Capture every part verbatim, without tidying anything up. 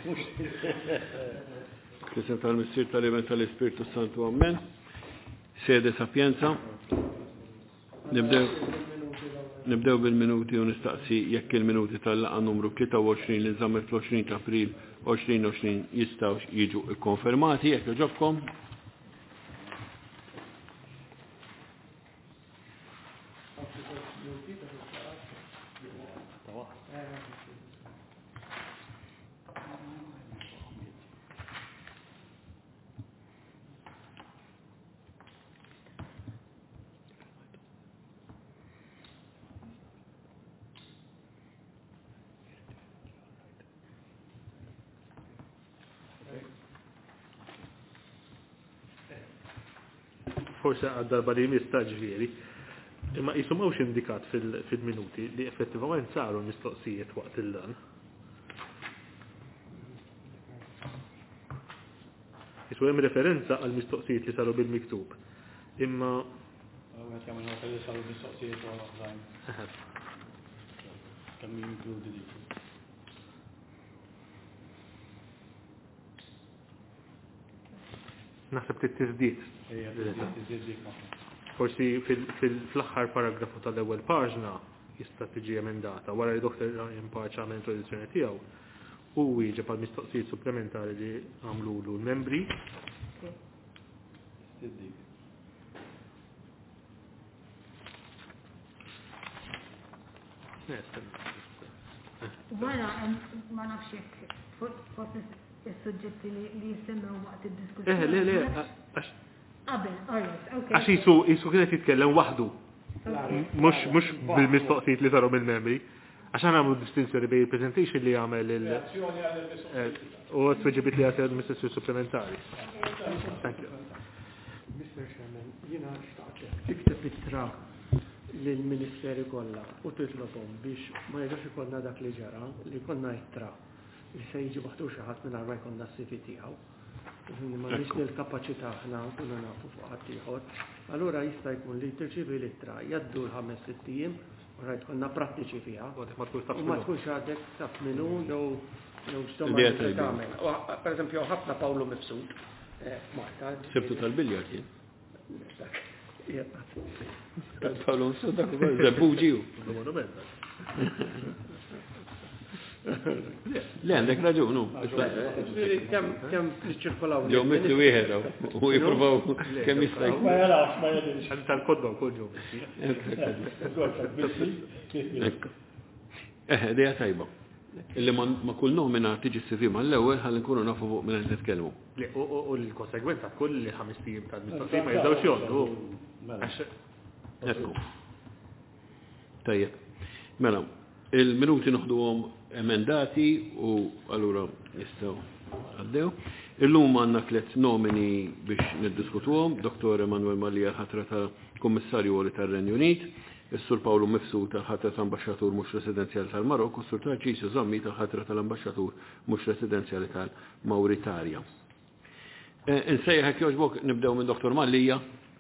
Kisem tal-Missir tal-Iben tal-Ispirtu Santu Amen. Sede Sapienza. Nibdew Nibdew bil-minuti u nistaqsi jekk il-minuti tal-laqa numru tlieta u għoxrin li nżammet fl-għoxrin ta' April għoxrin għoxrin jistgħu jiġu ikkonfermati jekk jogħġobkom. Forse għad-darba li mistaġviri, imma jisumawx indikat fil-minuti li effettivament saru mistoqsijiet waqt il-lan. Jisu hemm referenza għal mistoqsijiet li saru bil-miktub. Imma Għet jamil għat li saru mistoqsijiet għal għazajn. Kemm jinkludi li. naħseb tittiżdied. Forsi fil-aħħar paragrafu tal-ewwel paġna jista' tiġi emendata wara li doktor imparċa l-introduzzjoni tiegħu u wieġeb għal mistoqsijiet supplementari li għamlulu l-membri. Wara ma nafx jekk forsi is-suġġetti li jisemmew waqt id-diskussjoni. Eh, le, le, Qabel, alright, okay. Għax jisu jisu kienet jitkellem waħdu. Mhux mhux bil-mistoqsijiet li saru mill-membri. Għax għan għamlu distinzjoni bej il-presentation li għamel il- u t-tweġibit li għatel mistoqsi supplementari. Thank you. mister Chairman, jina xtaqt tikteb ittra lill-Ministeri kollha u titlobhom biex ma jiġux ikollna dak li ġara li konna ittra li se jiġi waħdu xi ħadd mingħajr ma jkollna s-C V tiegħu. Ma nix nil-kapaċità ħna kuna nafu fuq ħadd ieħor. Allura jista' jkun li tirċievi l-ittra jaddu l-ħames sittijiem u rajt konna prattiċi fiha. U ma tkunx għadek taf minnu jew jew x'domma tagħmel. Pereżempju ħafna Pawlu Mifsud. Marta. Sibtu tal-biljard jien. Dak. Pawlu Mifsud dak ukoll żebbuġiju. Le, għandek raġunu. Kemm niċċirkolaw. Ġew mitlu wieħed u jippruvaw kemm jista' jkun. Ma jarax, ma jadilx. Ħalli tal-kodba wkoll ġew. Eh, dejja tajba. Illi ma kull nomina tiġi s-C V mal-ewwel ħalli nkunu nafu fuq minn qed nitkellmu. U l-konsegwenza kull ħames tiem tal-mistoqsija ma jibdewx jgħoddu. Ekku. Tajjeb. Mela, il-minuti noħduhom emendati u allura jistgħu għaddew. Illum għandna tliet nomini biex niddiskutuhom, Doktor Emanuel Malija ħatra tal-Kummissarju Għoli tar-Renju Unit, is-Sur Pawlu Mifsud tal-ħatra tal-Ambaxxatur mhux residenzjali tal-Marokk u s-Sur Tarċisju Żammi tal-ħatra tal-Ambaxxatur mhux residenzjali tal-Mawritarja. Insejjaħ hekk jogħġbok nibdew minn Doktor Malija.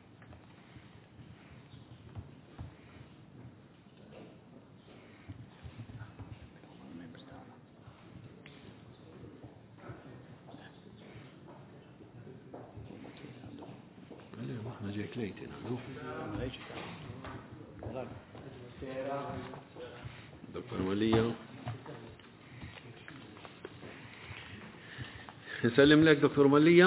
Doktor Malija. Nsellim lek, Doktor Malija.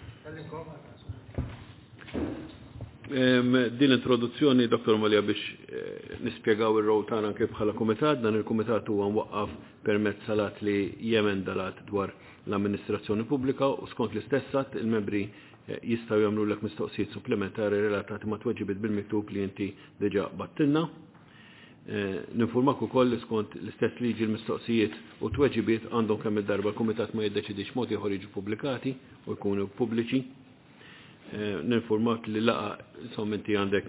Din introduzzjoni, Doktor Malija, biex nispjegaw ir-rol tagħna kif bħala kumitat. Dan il-kumitat huwa mwaqqaf permezz salat li jemenda lat dwar l-amministrazzjoni pubblika u skont l-istess att il-membri jistgħu jagħmlu lek mistoqsijiet supplementari relatati ma' tweġibiet bil-miktub li inti diġà battilna. Ninformak ukoll li skont l-istess liġi l-mistoqsijiet u tweġibiet għandhom kemm id-darba l-kumitat ma jiddeċidix mod ieħor jiġu pubblikati u jkunu pubbliċi. Ninformak li laqa insomma inti għandek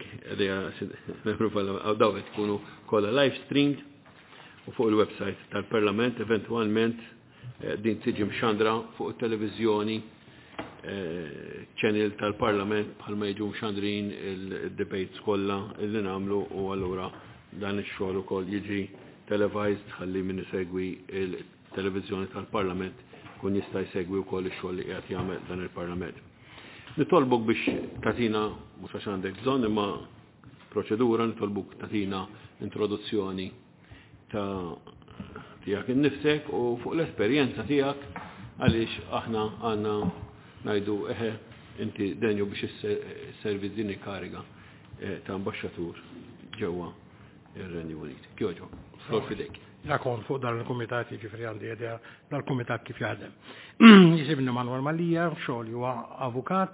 daw qed tkunu kollha live streamed u fuq il-website tal-Parlament eventwalment din tiġi mxandra fuq it-televiżjoni channel tal-Parlament bħalma jiġu mxandrin il-debates kollha li nagħmlu u allura dan ix-xogħol ukoll jiġi televised ħalli min isegwi il-televiżjoni tal-Parlament kun jista' jsegwi wkoll ix-xogħol li qed jagħmel dan il-Parlament. Nitolbok biex tatina mhux għax għandek bżonn imma proċedura nitolbuk tatina introduzzjoni ta' tiegħek innifsek u fuq l-esperjenza tiegħek għaliex aħna għandna ngħidu eħe inti denju biex isservi din il-kariga ta' ambasċatur ġewwa ir-Renju Unit. Kjoġo, flor fidejk. Jakon fuq dan il-komitat jiġifieri għandi idea dal-komitat kif jaħdem. Jisibni Manwar Malija, xogħol huwa avukat.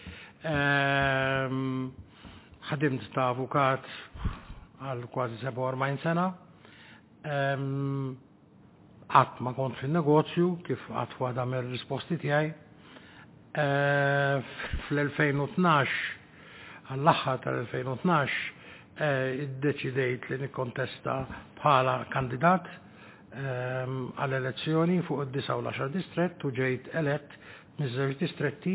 Ħadimt ta' avukat għal kważi seba' u erbgħin sena. Qatt ma kont fin-negozju kif qatt waħda mir-risposti tiegħi. Fl-elfejn u tnax, għall-aħħar tal-elfejn u tnax, iddeċidejt li nikkontesta bħala kandidat għall-elezzjoni fuq id-disa' u l-għaxar distrett u ġejt elett miż-żewġ distretti.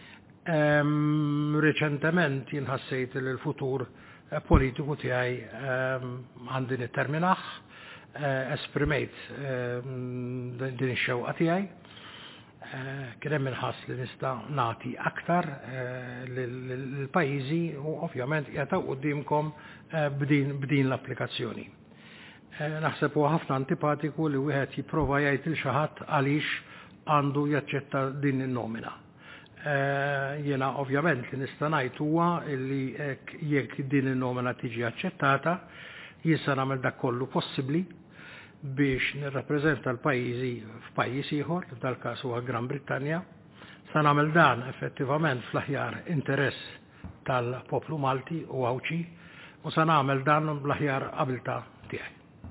Reċentement jinħassejt li l-futur politiku tiegħi għandi nitterminaħ, esprimejt din ix-xewqa tiegħi. Kien hemm inħass li nista' nagħti aktar lill-pajjiżi u ovvjament qiegħed qudiemkom b'din l-applikazzjoni. Naħseb huwa ħafna antipatiku li wieħed jipprova jgħid il xi ħadd għaliex għandu jaċċetta din in-nomina. Jiena ovvjament li nista' ngħid huwa li jekk din in-nomina tiġi aċċettata, jista' nagħmel dak kollu possibbli biex nirrappreżenta l-pajjiżi f'pajjiż ieħor, f'dal-każ huwa Gran Brittanja, sa nagħmel dan effettivament fl-aħjar interess tal-poplu Malti u Awċi u sa nagħmel dan bl-aħjar qabilta tiegħi.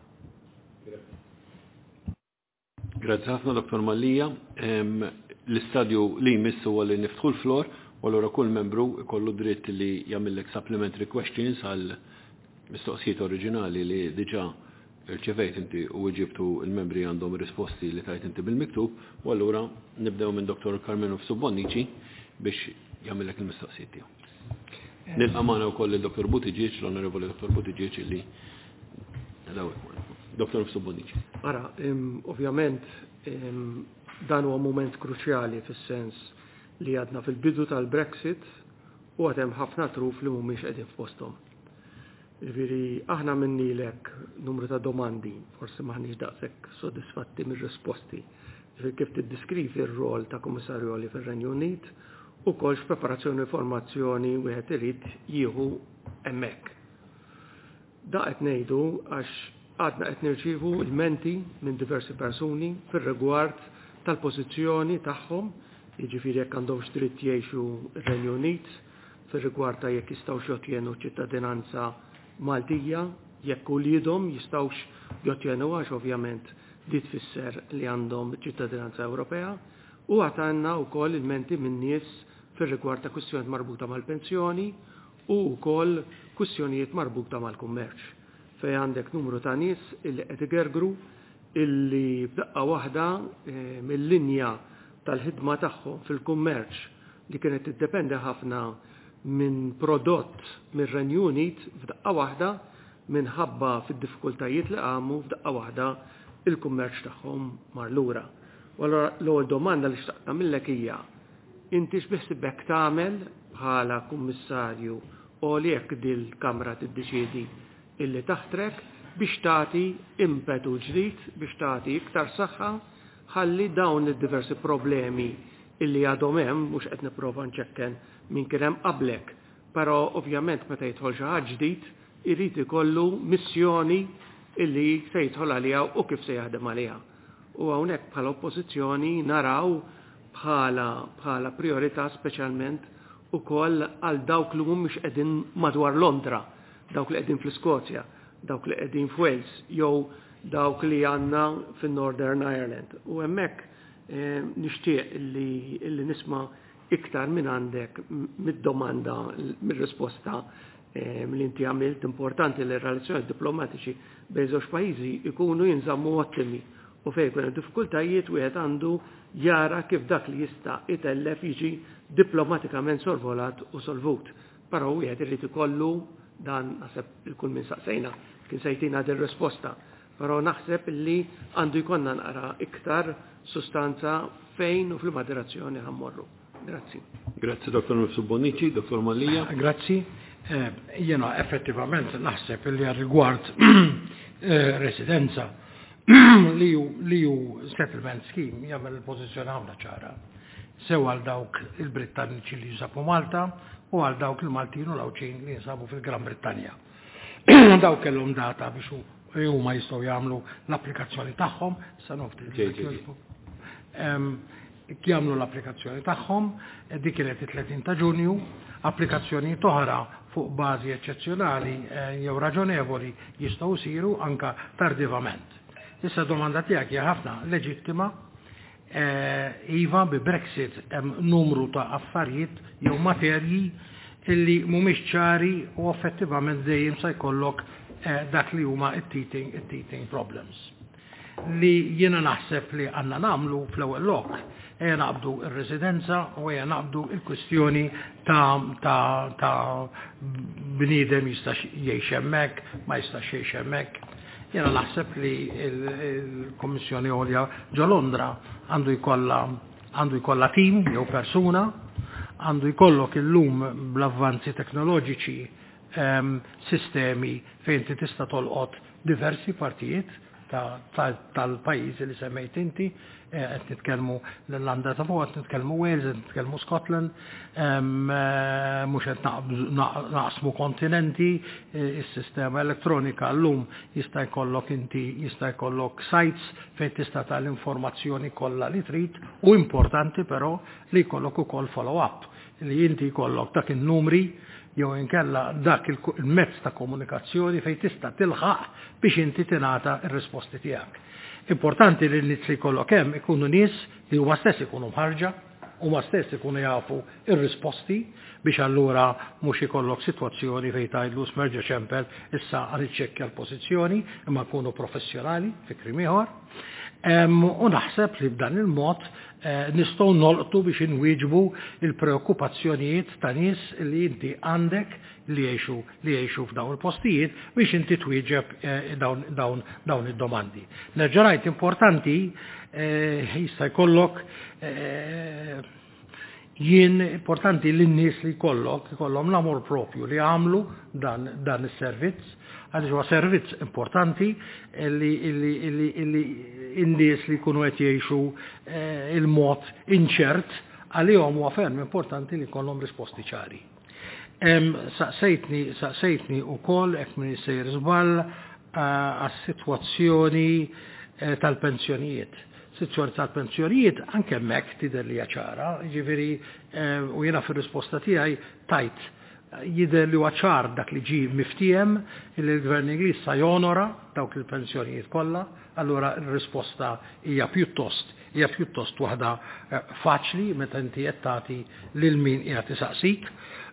Grazzi ħafna Doktor Malija. L-istadju li jmissu huwa li niftħu l-flor u allura kull membru ikollu dritt li jagħmilek supplementary questions għal mistoqsijiet oriġinali li diġà irċevejt inti u ġibtu il-membri għandhom risposti li tajt inti bil-miktub u allura nibdew minn Doktor Karmenov Subbonnici biex jagħmilek il-mistoqsijiet tiegħu. Nilqa' magħna wkoll il-Doktor Buttigieg, l-Onorevoli Doktor Buttigieg li Doktor Subbonnici. Ara, ovvjament dan huwa mument kruċjali fis-sens li għadna fil-bidu tal-Brexit u għad hemm ħafna truf li mhumiex qegħdin f'posthom. Ġifieri aħna minnilek numru ta' domandi, forsi maħniex daqshekk sodisfatti mir-risposti. Ġifieri kif tiddiskrivi r-rol ta' Kummissarju Għoli fir-Renju Unit u kolx preparazzjoni u informazzjoni wieħed irid jieħu hemmhekk. Da qed ngħidu għax għadna qed nirċievu l-menti minn diversi persuni fir-rigward tal-pożizzjoni tagħhom, jiġifieri jekk għandhomx dritt jgħixu r-Renju Unit, fir-rigward ta' jekk jistgħux jottienu ċittadinanza Maltija, jekk uliedhom jistgħux jottienu għax ovvjament di tfisser li għandhom ċittadinanza Ewropea, u għatanna wkoll il-menti minn nies fir-rigward ta' kwistjonijiet marbuta mal-pensjoni u wkoll kwistjonijiet marbuta mal-kummerċ. Fejn għandek numru ta' nies illi qed igergru illi b'daqqa waħda mill-linja tal-ħidma tagħhom fil-kummerċ li kienet tiddependi ħafna minn prodott mir-Renju Unit f'daqqa waħda minħabba fid-diffikultajiet li għamu f'daqqa waħda il-kummerċ tagħhom mar lura. U allura l-ewwel domanda li xtaqt nagħmilek hija inti x'biħsibek tagħmel bħala kummissarju u li jekk dil-Kamra tiddeċiedi illi taħtrek biex tagħti impetu ġdid biex tagħti iktar saħħa ħalli dawn id-diversi problemi illi għadhom hemm mhux qed nipprova nċekken minn kien hemm qablek, però ovvjament meta jidħol xi ħadd ġdid irid ikollu missjoni illi se jidħol għaliha u kif se jaħdem għaliha. U hawnhekk bħala oppożizzjoni naraw bħala bħala priorità speċjalment ukoll għal dawk li mhumiex qegħdin madwar Londra, dawk li qegħdin fl-Iskozja, dawk li qegħdin f'Wales, jew dawk li għandna fin-Northern Ireland. U hemmhekk nixtieq illi illi nisma' iktar minn għandek mid-domanda, mid-risposta li inti għamilt importanti li r-relazzjoni diplomatiċi bejn żewġ pajjiżi ikunu jinżammu ottimi u fejn ikun hemm diffikultajiet wieħed għandu jara kif dak li jista' itellef jiġi diplomatikament sorvolat u solvut. Però wieħed irid ikollu dan naħseb il-kull minn saqsejna kien se jtina din risposta Però naħseb li għandu jkollna naqra iktar sustanza fejn u fil-moderazzjoni ħammorru. Grazzi. Grazzi, Dottor Nifsu Bonnici, Dottor Mallija. Grazzi. Jena effettivament naħseb li għal-rigward residenza li ju settlement scheme jagħmel il-pożizzjoni għamla ċara. Sew għal dawk il-Britanniċi li jisabu Malta u għal dawk il-Maltin u l-Awċin li jisabu fil-Gran Brittanja. Dawk kellhom data biex huma jistgħu jagħmlu l-applikazzjoni tagħhom, sa nofti. Jagħmlu l-applikazzjoni tagħhom, dik kienet it-tletin ta' Ġunju, applikazzjoni toħra fuq bażi eċċezzjonali jew raġonevoli jistgħu jsiru anka tardivament. Issa domanda tiegħek hija ħafna leġittima. Iva bi Brexit hemm numru ta' affarijiet jew materji illi mhumiex ċari u effettivament dejjem se jkollok dak li huma it-teething it-teething problems. Li jiena naħseb li għandna nagħmlu fl-ewwel lok ejja naqbdu ir-residenza u ejja naqbdu l-kwistjoni ta' ta' ta' bniedem jista' jgħix hemmhekk, ma jistax jgħix hemmhekk. Jena naħseb li il-Kommissjoni Għolja ġo Londra għandu jkollha għandu jkollha tim jew persuna, għandu jkollok illum bl-avvanzi teknoloġiċi sistemi fejn ti tista' tolqot diversi partijiet tal-pajjiżi li semmejt inti, qed nitkellmu l-Irlanda ta' fuq, qed nitkellmu Wales, qed nitkellmu Scotland, mhux qed naqsmu kontinenti, is-sistema elettronika llum jista' jkollok inti jista' jkollok sites fejn tista' tal-informazzjoni kollha li trid u importanti però li jkollok ukoll follow-up li inti jkollok dak in-numri jew inkella dak il-mezz ta' komunikazzjoni fejn tista' tilħaq biex inti tingħata r-risposti tiegħek. Importanti li n-nies li jkollok hemm ikunu nies li huma stess ikunu mħarġa, huma stess ikunu jafu ir-risposti biex allura mhux ikollok sitwazzjoni fejn tgħidlu smerġa ċempel issa riċċekkja l-pożizzjoni imma jkunu professjonali fi krim ieħor. U naħseb li b'dan il-mod nistgħu nolqtu biex inwieġbu il-preokkupazzjonijiet ta' nies li inti għandek li jgħixu li jgħixu f'dawn il-postijiet biex inti twieġeb dawn id-domandi. Nerġa' ngħid importanti jista' jkollok jien importanti li n-nies li jkollok jkollhom l-amor propju li għamlu dan is-servizz għaliex huwa servizz importanti li n-nies li jkunu qed jgħixu il-mod inċert għalihom huwa ferm importanti li jkollhom risposti ċari. Saqsejtni saqsejtni wkoll hekk min isejjer żball għas-sitwazzjoni tal-pensjonijiet. Sitwazzjoni tal-pensjonijiet anke hemmhekk tidher li hija ċara, jiġifieri u jiena fir-risposta tiegħi tajt jidher li huwa ċar dak li ġie miftiem li l-Gvern Ingliż sa jonora dawk il-pensjonijiet kollha, allura r-risposta hija pjuttost hija pjuttost waħda faċli meta inti qed tagħti lil min qiegħed isaqsik.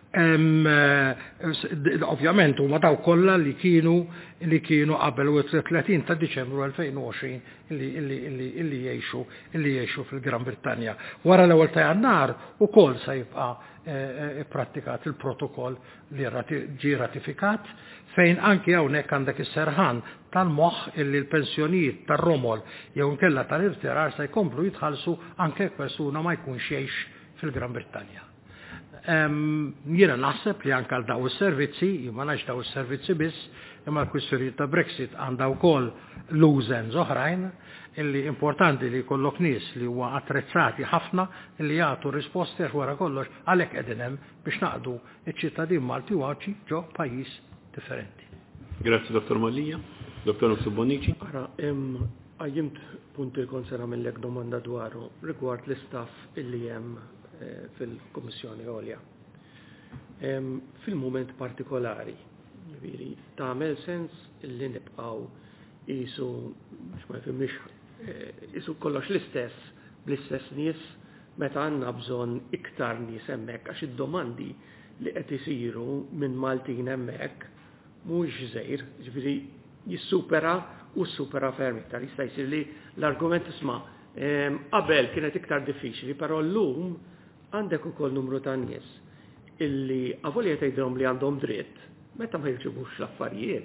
Ovvjament huma daw kollha li kienu li kienu qabel tletin ta' Diċembru elfejn u għoxrin illi jgħixu illi jgħixu fil-Gran Brittanja. Wara l-ewwel ta' Jannar ukoll se jibqa' prattikat il-protokoll li ġie ratifikat fejn anke hawnhekk għandek is-serħan tal-moħħ illi l-pensjonijiet tar-romol jew inkella tal-irtirar se jkomplu jitħallsu anke persuna ma jkunx jgħix fil-Gran Brittanja. Jiena naħseb li anke għal daw is-servizzi, ma nafx daw is-servizzi biss, imma l-kwistjonijiet ta' Brexit għandha wkoll loose ends oħrajn illi importanti li jkollok nies li huwa attrezzati ħafna illi jagħtu risposti għax wara kollox għalhekk qegħdin hemm biex naqdu iċ-ċittadin Malti u Għawċi ġo pajjiż differenti. Grazzi Dottor Mallija. Dottor Nifsu Bonnici. Ara, għajjimt punti konsera mill-ek domanda dwaru rigward l-istaff illi hemm fil-Kommissjoni Għolja. Fil-moment partikolari, tagħmel sens illi nibqgħu qisu ma jfhimx qisu kollox l-istess bl-istess nies meta għandna bżonn iktar nies hemmhekk għax id-domandi li qed isiru minn Maltin hemmhekk mhux żgħir, ġifieri jissupera u ssupera ferm iktar. Jista' jsir li l-argument isma' qabel kienet iktar diffiċli, però llum għandek ukoll numru ta' nies illi għavolja tgħidhom li għandhom dritt, meta ma jirċevux l-affarijiet,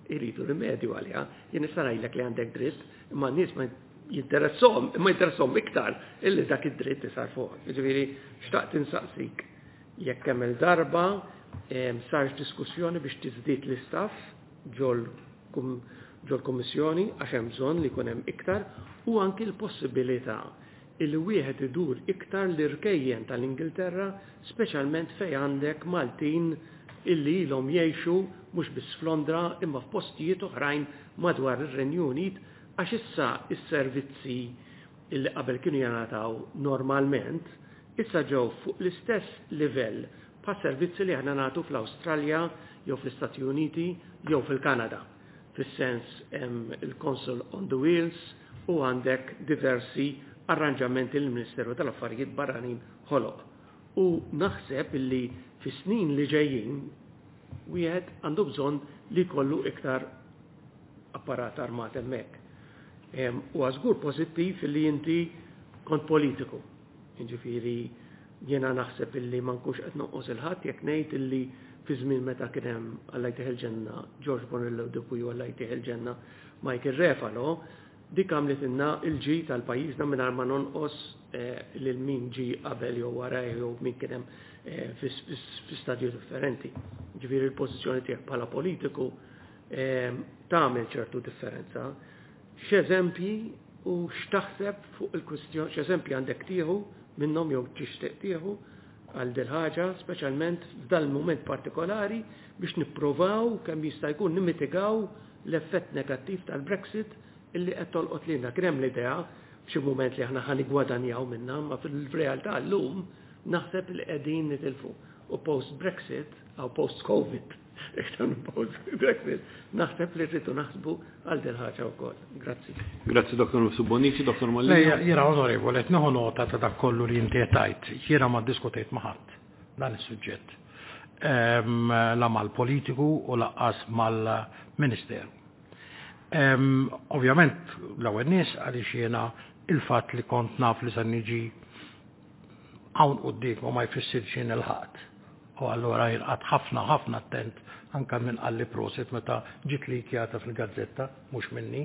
iridu rimedju għalija, jien nista' ngħidlek li għandek dritt, imma n-nies ma jinteressom, ma jinteressom iktar illi dak id-dritt isar fuq. Jiġifieri xtaqt insaqsik jekk kemm il-darba sarx diskussjoni biex tiżdied l-istaff ġol ġol-Kommissjoni għax hemm bżonn li jkun hemm iktar u anki l-possibilità il wieħed idur iktar l-irkejjen tal-Ingilterra, speċjalment fejn għandek Maltin illi ilhom jgħixu mhux biss f'Londra imma f'postijiet oħrajn madwar ir-Renju Unit għax issa s-servizzi illi qabel kienu jingħataw normalment issa ġew fuq l-istess livell pa' servizzi li aħna nagħtu fl-Awstralja jew fl-Istati Uniti jew fil-Kanada. Fis-sens hemm il-Council on the Wheels u għandek diversi arranġamenti l-Ministeru tal-Affarijiet Barranin ħoloq. U naħseb illi fis-snin li ġejjin wieħed għandu bżonn li jkollu iktar apparat armat hemmhekk. U għażgur pożittiv li inti kont politiku. Jiġifieri jiena naħseb illi ma nkunx qed noqqos il-ħadd jekk ngħid illi fi żmien meta kien hemm Alla jtieħ il-ġenna George Bonillo Dupuy u Alla jtieħ il-ġenna Michael Refalo, dik għamlet inna il-ġi tal-pajjiżna mingħajr ma nonqos lil min ġi qabel jew wara jew min kien hemm fi stadju differenti. Ġifieri l-pożizzjoni tiegħek bħala politiku tagħmel ċertu differenza. X'eżempji u x'taħseb fuq il-kwistjoni, x'eżempji għandek tieħu minnhom jew tixtieq tieħu għal dil ħaġa, speċjalment f'dan il-mument partikolari biex nippruvaw kemm jista' jkun nimmitigaw l-effett negattiv tal-Brexit illi qed tolqot lilna. Kien hemm l-idea f'xi mument li aħna ħan igwadanjaw minnha, ma fil-realtà llum naħseb li qegħdin nitilfu. U post-Brexit, aw post-Covid, post-Brexit, naħseb li rridu naħsbu għal din ħaġa wkoll. Grazzi. Grazzi Dottor Subbonici, Dottor Mallina. Jiena onorevole, qed nieħu nota ta' dak kollu li inti tajt. Jiena ma ddiskutejt ma' ħadd dan is-suġġett. La mal-politiku u laqqas mal-Ministeru. Ovvjament l-ewwel nies għaliex jiena il-fatt li kont naf li se niġi hawn quddiem u ma jfissirx jien il-ħadd. U allura jinqad ħafna ħafna attent anke minn qalli prosit meta ġiet li kjata fil-gazzetta mhux minni.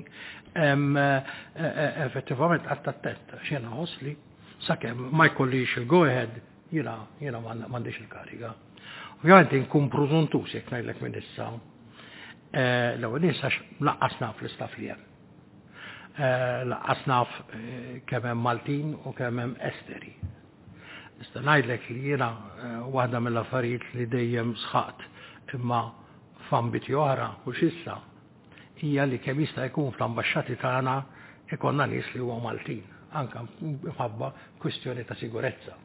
Effettivament qatt attent x'jiena ħoss li sakemm ma jkollix il-go ahead jiena jiena m'għandix il-kariga. Ovvjament inkun prużuntus jekk ngħidlek minn issa. L-ewwel nies għax laqqas naf l-istaff li hemm. Laqqas naf kemm hemm Maltin u kemm hemm Esteri. Nista' ngħidlek li jiena waħda mill-affarijiet li dejjem sħaqt imma f'ambiti oħra u x'issa hija li kemm jista' jkun fl-ambaxxati tagħna ikollna nies li huwa Maltin, anke minħabba kwistjoni ta' sigurezza.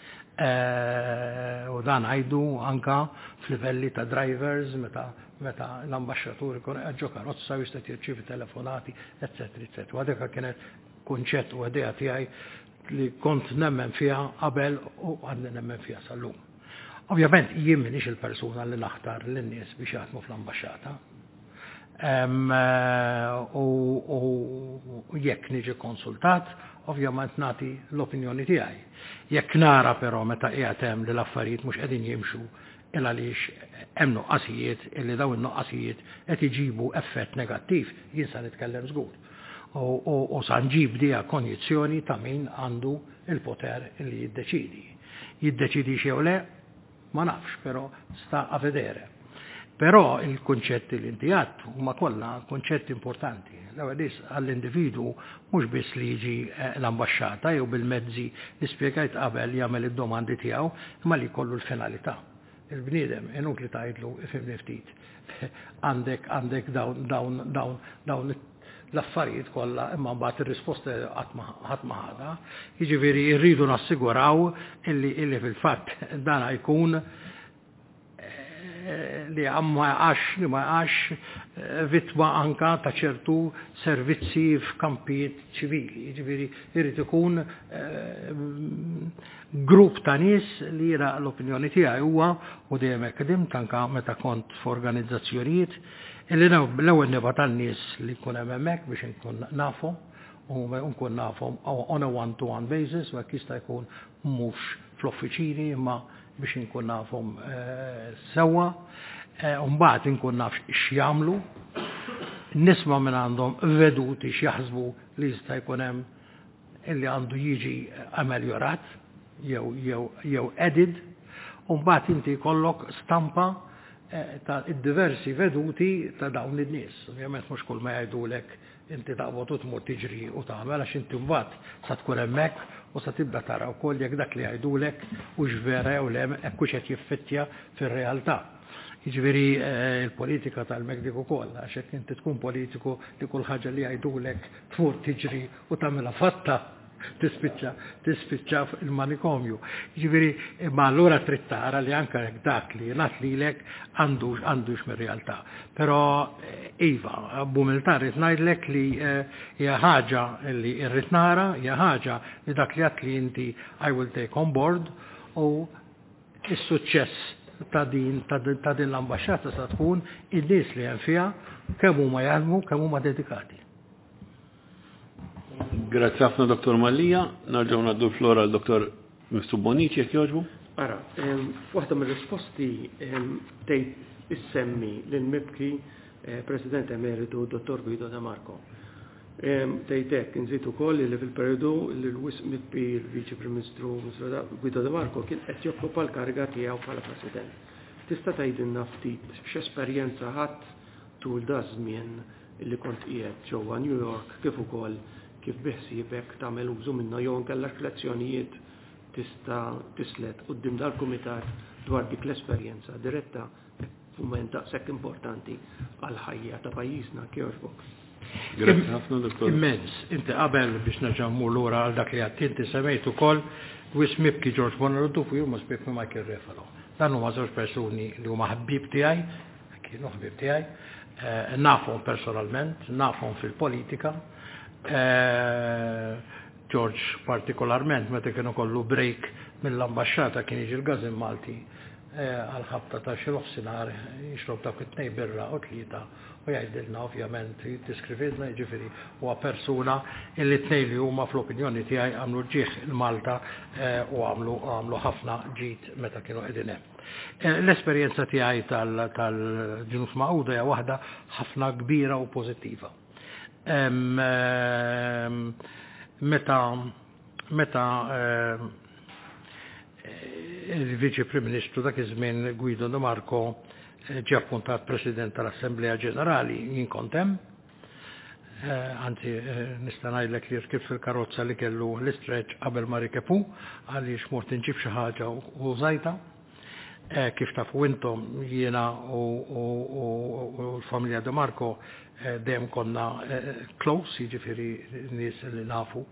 U dan għajdu anke f'livelli ta' drivers meta meta l-ambaxxatur ikun qed ġo karozza u jista' jirċievi telefonati, eċetera, eċetera. Dik kienet kunċett u idea tiegħi li kont nemmen fiha qabel u għandi nemmen fiha sal-lum. Ovvjament jien m'iniex il-persuna li naħtar lin-nies biex jaħdmu fl-ambaxxata. U jekk niġi konsultat, ovvjament nagħti l-opinjoni tiegħi. Jekk nara però meta qiegħed hemm li l-affarijiet mhux qegħdin jimxu il għaliex hemm noqqasijiet illi dawn in-noqqasijiet qed iġibu effett negattiv, jien se nitkellem żgur. U sa nġib dija kondizzjoni ta' min għandu il-poter li jiddeċidi. Jiddeċidi xew le, ma nafx, però sta a vedere. Però il-konċetti li inti għadt huma kollha konċetti importanti. L-ewwel għall-individu mhux biss li jiġi l-ambaxxata jew bil-mezzi li spjegajt qabel jagħmel id-domandi tiegħu, imma li jkollu l-finalità. Il-bniedem inuk li tgħidlu ifhimni ftit. Għandek għandek dawn dawn dawn dawn l-affarijiet kollha imma mbagħad ir-risposta ħadd ma ħadha. Jiġifieri rridu nassiguraw illi illi fil-fatt dan jkun li ma għax li ma għax vittma anka ta' ċertu servizzi f'kampijiet ċivili. Jiġifieri jrid ikun grupp ta' nies li jira l-opinjoni tiegħi huwa u dejjem hekk dimt anke meta kont f'organizzazzjonijiet illi l-ewwel nibgħat tan-nies li jkun hemm hemmhekk biex inkun nafhom u nkun nafhom on a one-to-one basis u hekk jista' jkun mhux fl-offiċini imma biex inkun nafhom sewwa. Mbagħad inkun naf x'jagħmlu nisma minn għandhom veduti x'jaħsbu li jista' jkun hemm illi għandu jiġi ameljorat jew jew jew edid u mbagħad inti jkollok stampa ta' id-diversi veduti ta' dawn id-nies. Ovvjament mhux kull ma jgħidulek inti taqbod u tmur tiġri u tagħmel għax inti mbagħad sa tkun hemmhekk u sa tibda tara wkoll jekk dak li jgħidulek hux vera jew le hekk qed jiffettja fir-realtà. Jiġifieri il-politika tal-Mekdik ukoll għax hekk inti tkun politiku li kull ħaġa li jgħidulek tmur tiġri u tagħmilha fatta tispiċċa tispiċċa il-manikomju. Jiġifieri ma allura trid tara li anke dak li jingħad lilek għandux għandux mir-realtà. Però iva, b'umiltà rrid ngħidlek li hija ħaġa li rrid nara, hija ħaġa li dak li għad li inti I will take on board u s-suċċess ta' din ta' din l-ambaxxata sa tkun in-nies li hemm fiha kemm huma jaħdmu kemm huma dedikati. Grazie ħafna Doktor Mallija, narġgħu ngħaddu l-flora għal Doktor Mister Bonici jekk jogħġbu. Ara, waħda mir-risposti tgħid issemmi lil Mibki President Emeritu Dottor Guido De Marco. Tgħid hekk inżid ukoll li fil-perjodu li l-wisq Mibki il-Viċi Prim Ministru Guido De Marco kien qed jokkupa l-kariga tiegħu bħala President. Tista' tgħidilna ftit x'esperjenza ħadd tul da żmien li kont qiegħed ġewwa New York kif ukoll kif biħsiebek tagħmel użu minnha jew inkella lezzjonijiet tista' tislet quddiem dal-kumitat dwar dik l-esperjenza diretta f'mument daqshekk importanti għal ħajja ta' pajjiżna kjoġbok. Grazzi ħafna Doktor. Immens, inti qabel biex nerġa' mmur lura għal dak li għadt inti semmejt ukoll wis Mibki George Bonardu fuq huma spik ma' Michael Refalo. Dan huma żewġ persuni li huma ħbieb tiegħi, kienu ħbieb tiegħi, nafhom personalment, nafhom fil-politika. George partikolarment meta kienu kollu break mill-ambasċata kien jiġi l-Gazin Malti għal-ħabta ta' xi nofsinhar jixrob dak it-tnejn birra u tlieta u jgħidilna ovvjament tiskrivilna jiġifieri huwa persuna illi t-tnejn li huma fl-opinjoni tiegħi għamlu ġieħ il-Malta u għamlu għamlu ħafna ġid meta kienu qegħdin hemm. L-esperjenza tiegħi tal-Ġnus Magħquda hija waħda ħafna kbira u pożittiva. Meta meta il-Viċi Prim Ministru dak iż-żmien Guido De Marco ġie appuntat President tal-Assembleja Ġenerali jien kont hemm. Anzi nista' ngħidlek li rkib fil-karozza li kellu l-istreċ qabel ma rikebu għaliex mort inġib xi ħaġa u żajta. Kif tafu intom jiena u l-familja De Marco dejjem konna close, jiġifieri nies li nafu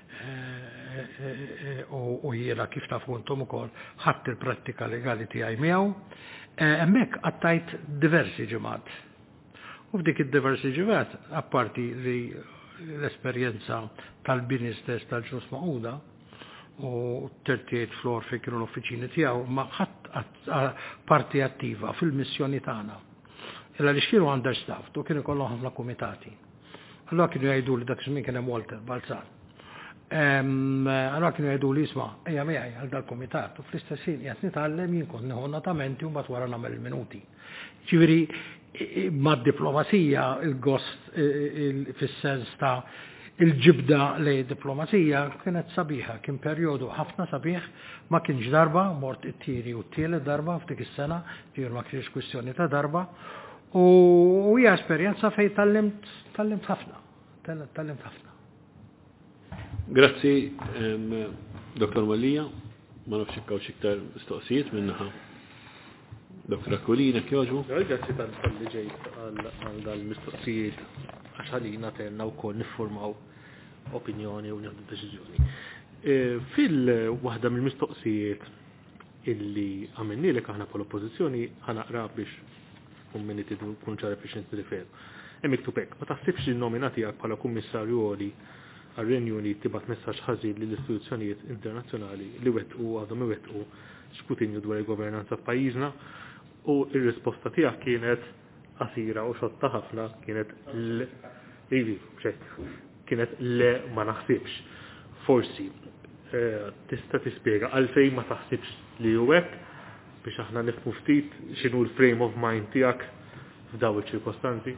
u jiena kif tafu intom ukoll ħadd il-prattika legali tiegħi miegħu. Hemmhekk għattajt diversi ġimgħat. U f'dik id-diversi ġimgħat apparti li l-esperjenza tal-bini stess tal-Ġnus Magħquda u thirty-eight floor fejn kienu l-uffiċini tiegħu ma ħadd parti attiva fil-missjoni tagħna. Illa li xkienu understaffed u kienu kollhom ħafna kumitati. Allora kienu jgħidu li dak żmien kien hemm Walter Balzan. Allora kienu jgħidu li isma' ejja miegħi għal dal-kumitat u fl-istess ħin qed nitgħallem jien kont nieħu notamenti u mbagħad wara nagħmel il-minuti. Ġifieri mad-diplomazija il-gost fis-sens ta' il-ġibda lej diplomazija kienet sabiħa, kien perjodu ħafna sabiħ, ma kienx darba, mort it-tieni u t-tielet darba f'dik is-sena, ġifier ma kienx kwistjoni ta' darba, u hija esperjenza fejn tallimt tallimt ħafna, tallimt ħafna. Grazzi, Doktor Mallija, ma nafx ikkaw xiktar mistoqsijiet minnaħa. Doktor Aquilina, kjoġu? Grazzi tal-li ġejt għal dal-mistoqsijiet għax ħalina tenna wkoll niffurmaw opinjoni u nieħdu deċiżjoni. Fil-waħda mill-mistoqsijiet illi għamilnielek aħna bħall-oppożizzjoni ħanaqra biex un miniti kun ċara biex nitreferu. Hemm miktub hekk, ma taħsibx li n-nomina tiegħek bħala kummissarju għoli għal-Renju Unit tibgħat messaġġ ħażin lill istituzzjonijiet internazzjonali li wettqu għadhom iwettqu skrutinju dwar il-governanza f'pajjiżna u r-risposta tiegħek kienet qasira u xotta ħafna kienet l ivi kienet le ma naħsibx. Forsi tista' tispjega għalfejn ma taħsibx li hu hekk biex aħna nifhmu ftit x'inhu l-frame of mind tiegħek f'daw iċ-ċirkostanzi?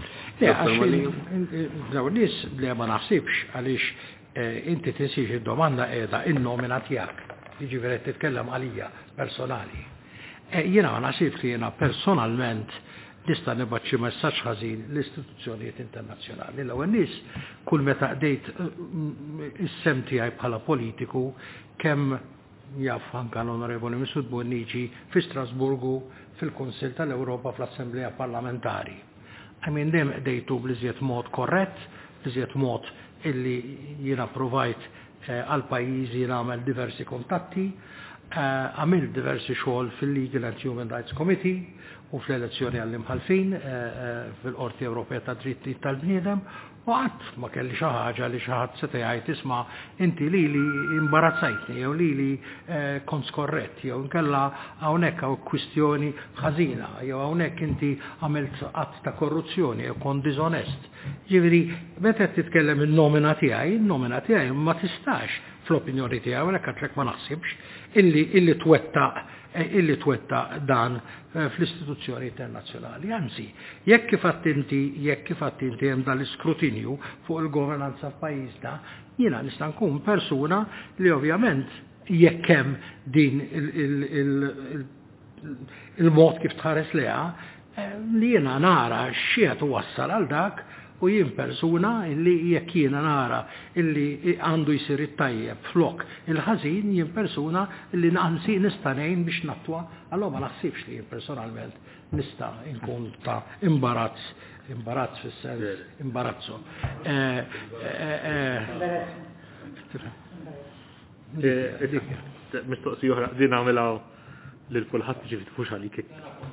Daw nies li ma naħsibx għaliex inti tinsiex id-domanda qiegħda in-nomina tiegħek. Jiġifieri qed titkellem għalija personali. Jiena ma naħsibx li jiena personalment nista' nibgħat xi messaġġ ħażin l-istituzzjonijiet internazzjonali. L-ewwel nies kull meta qdejt is-sem tiegħi bħala politiku kemm jaf anke l-Onorevoli Misud Bonnici fi Strasburgu fil-Kunsill tal-Ewropa fl-Assembleja Parlamentari. Għamin dem qdejtu bl-iżjed mod korrett, bl-iżjed mod illi jiena provajt għal pajjiżi nagħmel diversi kontatti, għamil diversi xogħol fil-Legal and Human Rights Committee u fl-elezzjoni għall-imħalfin fil-Qorti Ewropea ta' Dritti tal-Bniedem u għadd ma kelli xi ħaġa li xi ħadd seta' jgħid isma' inti lili imbarazzajtni jew lili kont skorrett jew inkella hawnhekk hawn kwistjoni ħażina jew hawnhekk inti għamilt qatt ta' korruzzjoni jew kont diżonest. Ġifieri meta qed titkellem in-nomina tiegħi, in-nomina tiegħi ma tistax fl-opinjoni tiegħi wara għatlek ma naħsibx illi illi twettaq illi twettaq dan fl-istituzzjoni internazzjonali. Anzi, jekk kif inti jekk kif inti hemm dal-iskrutinju fuq il-governanza f'pajjiżna, jiena nista' nkun persuna li ovvjament jekk hemm din il-mod kif tħares leha li jiena nara x'qiegħed wassal għal dak u jien persuna illi jekk jiena nara illi għandu jsir it-tajjeb flok il-ħażin jien persuna illi anzi nista' ngħin biex nattwa, allura ma naħsibx li jien personalment nista' nkun ta' imbarazz, imbarazz fis-sens imbarazzo. Mistoqsi oħra din nagħmilha lil kulħadd ġifiet tfux għalik.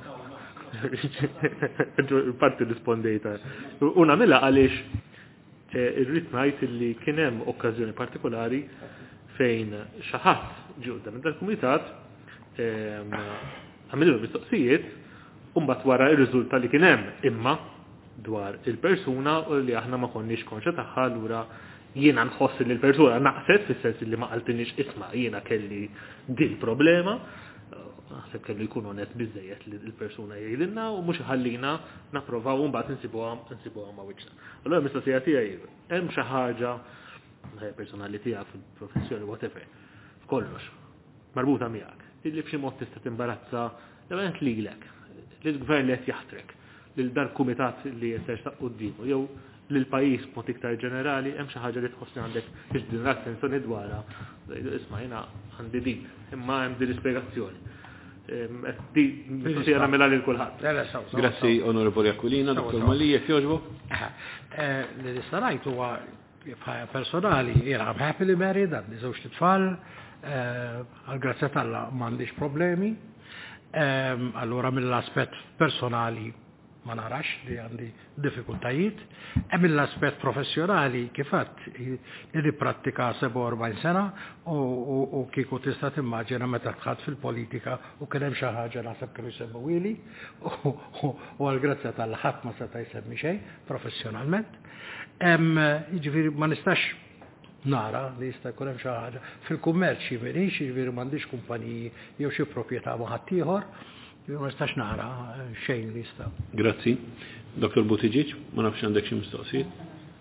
Parti rispondejta. Una mela għaliex irrid ngħid li kien hemm okkażjoni partikolari fejn xi ħadd ġie quddiem dal-kumitat għamilu mistoqsijiet u mbagħad wara r-riżultat li kien hemm imma dwar il-persuna u li aħna ma konniex konxa tagħha lura jiena nħoss li l-persuna naqset fis-sens li ma qaltinix isma' jiena kelli din problema. Naħseb kellu jkun onest biżejjed li l-persuna jgħidilna u mhux iħallina napprovaw u mbagħad insibuha insibuha ma' wiċċna. Allura mistoqsija tiegħi hemm xi ħaġa personali tiegħek fil-professjoni whatever f'kollox marbuta miegħek illi b'xi mod tista' timbarazza l-event lilek, lill-gvern li qed jaħtrek, lil dan kumitat li jersaq qudiemu jew lil pajjiż mod iktar ġenerali hemm xi ħaġa li tħossni għandek biex din l-attenzjoni dwarha. Isma' jiena għandi din, imma hemm din l-ispjegazzjoni. Di mistoqsija nagħmilha lil kulħadd. Grazzi Onorevoli Aquilina, Dottor Malija, jogħġbu. Li nista' ngħid huwa personali jiena I'm happily married, għandi żewġ tfal, għall-grazzja tal-Alla m'għandix problemi. Allura mill-aspett personali ma narax li għandi diffikultajiet. Hemm l-aspett professjonali kif għadd li nipprattika seba' u erbgħin sena u kieku tista' timmaġina meta dħalt fil-politika u kien hemm xi ħaġa naħseb kienu jsemmu ili u għall-grazzja tal-ħadd ma seta' jsemmi xejn professjonalment. Jiġifieri ma nistax nara li jista' jkun hemm xi ħaġa fil-kummerċ jiminix, jiġifieri m'għandix kumpaniji jew xi proprjetà ma' ħadd ieħor. Ma nistax nara xejn li jista'. Grazzi. Doktor Buttigieg, ma nafx għandek xi mistoqsijiet.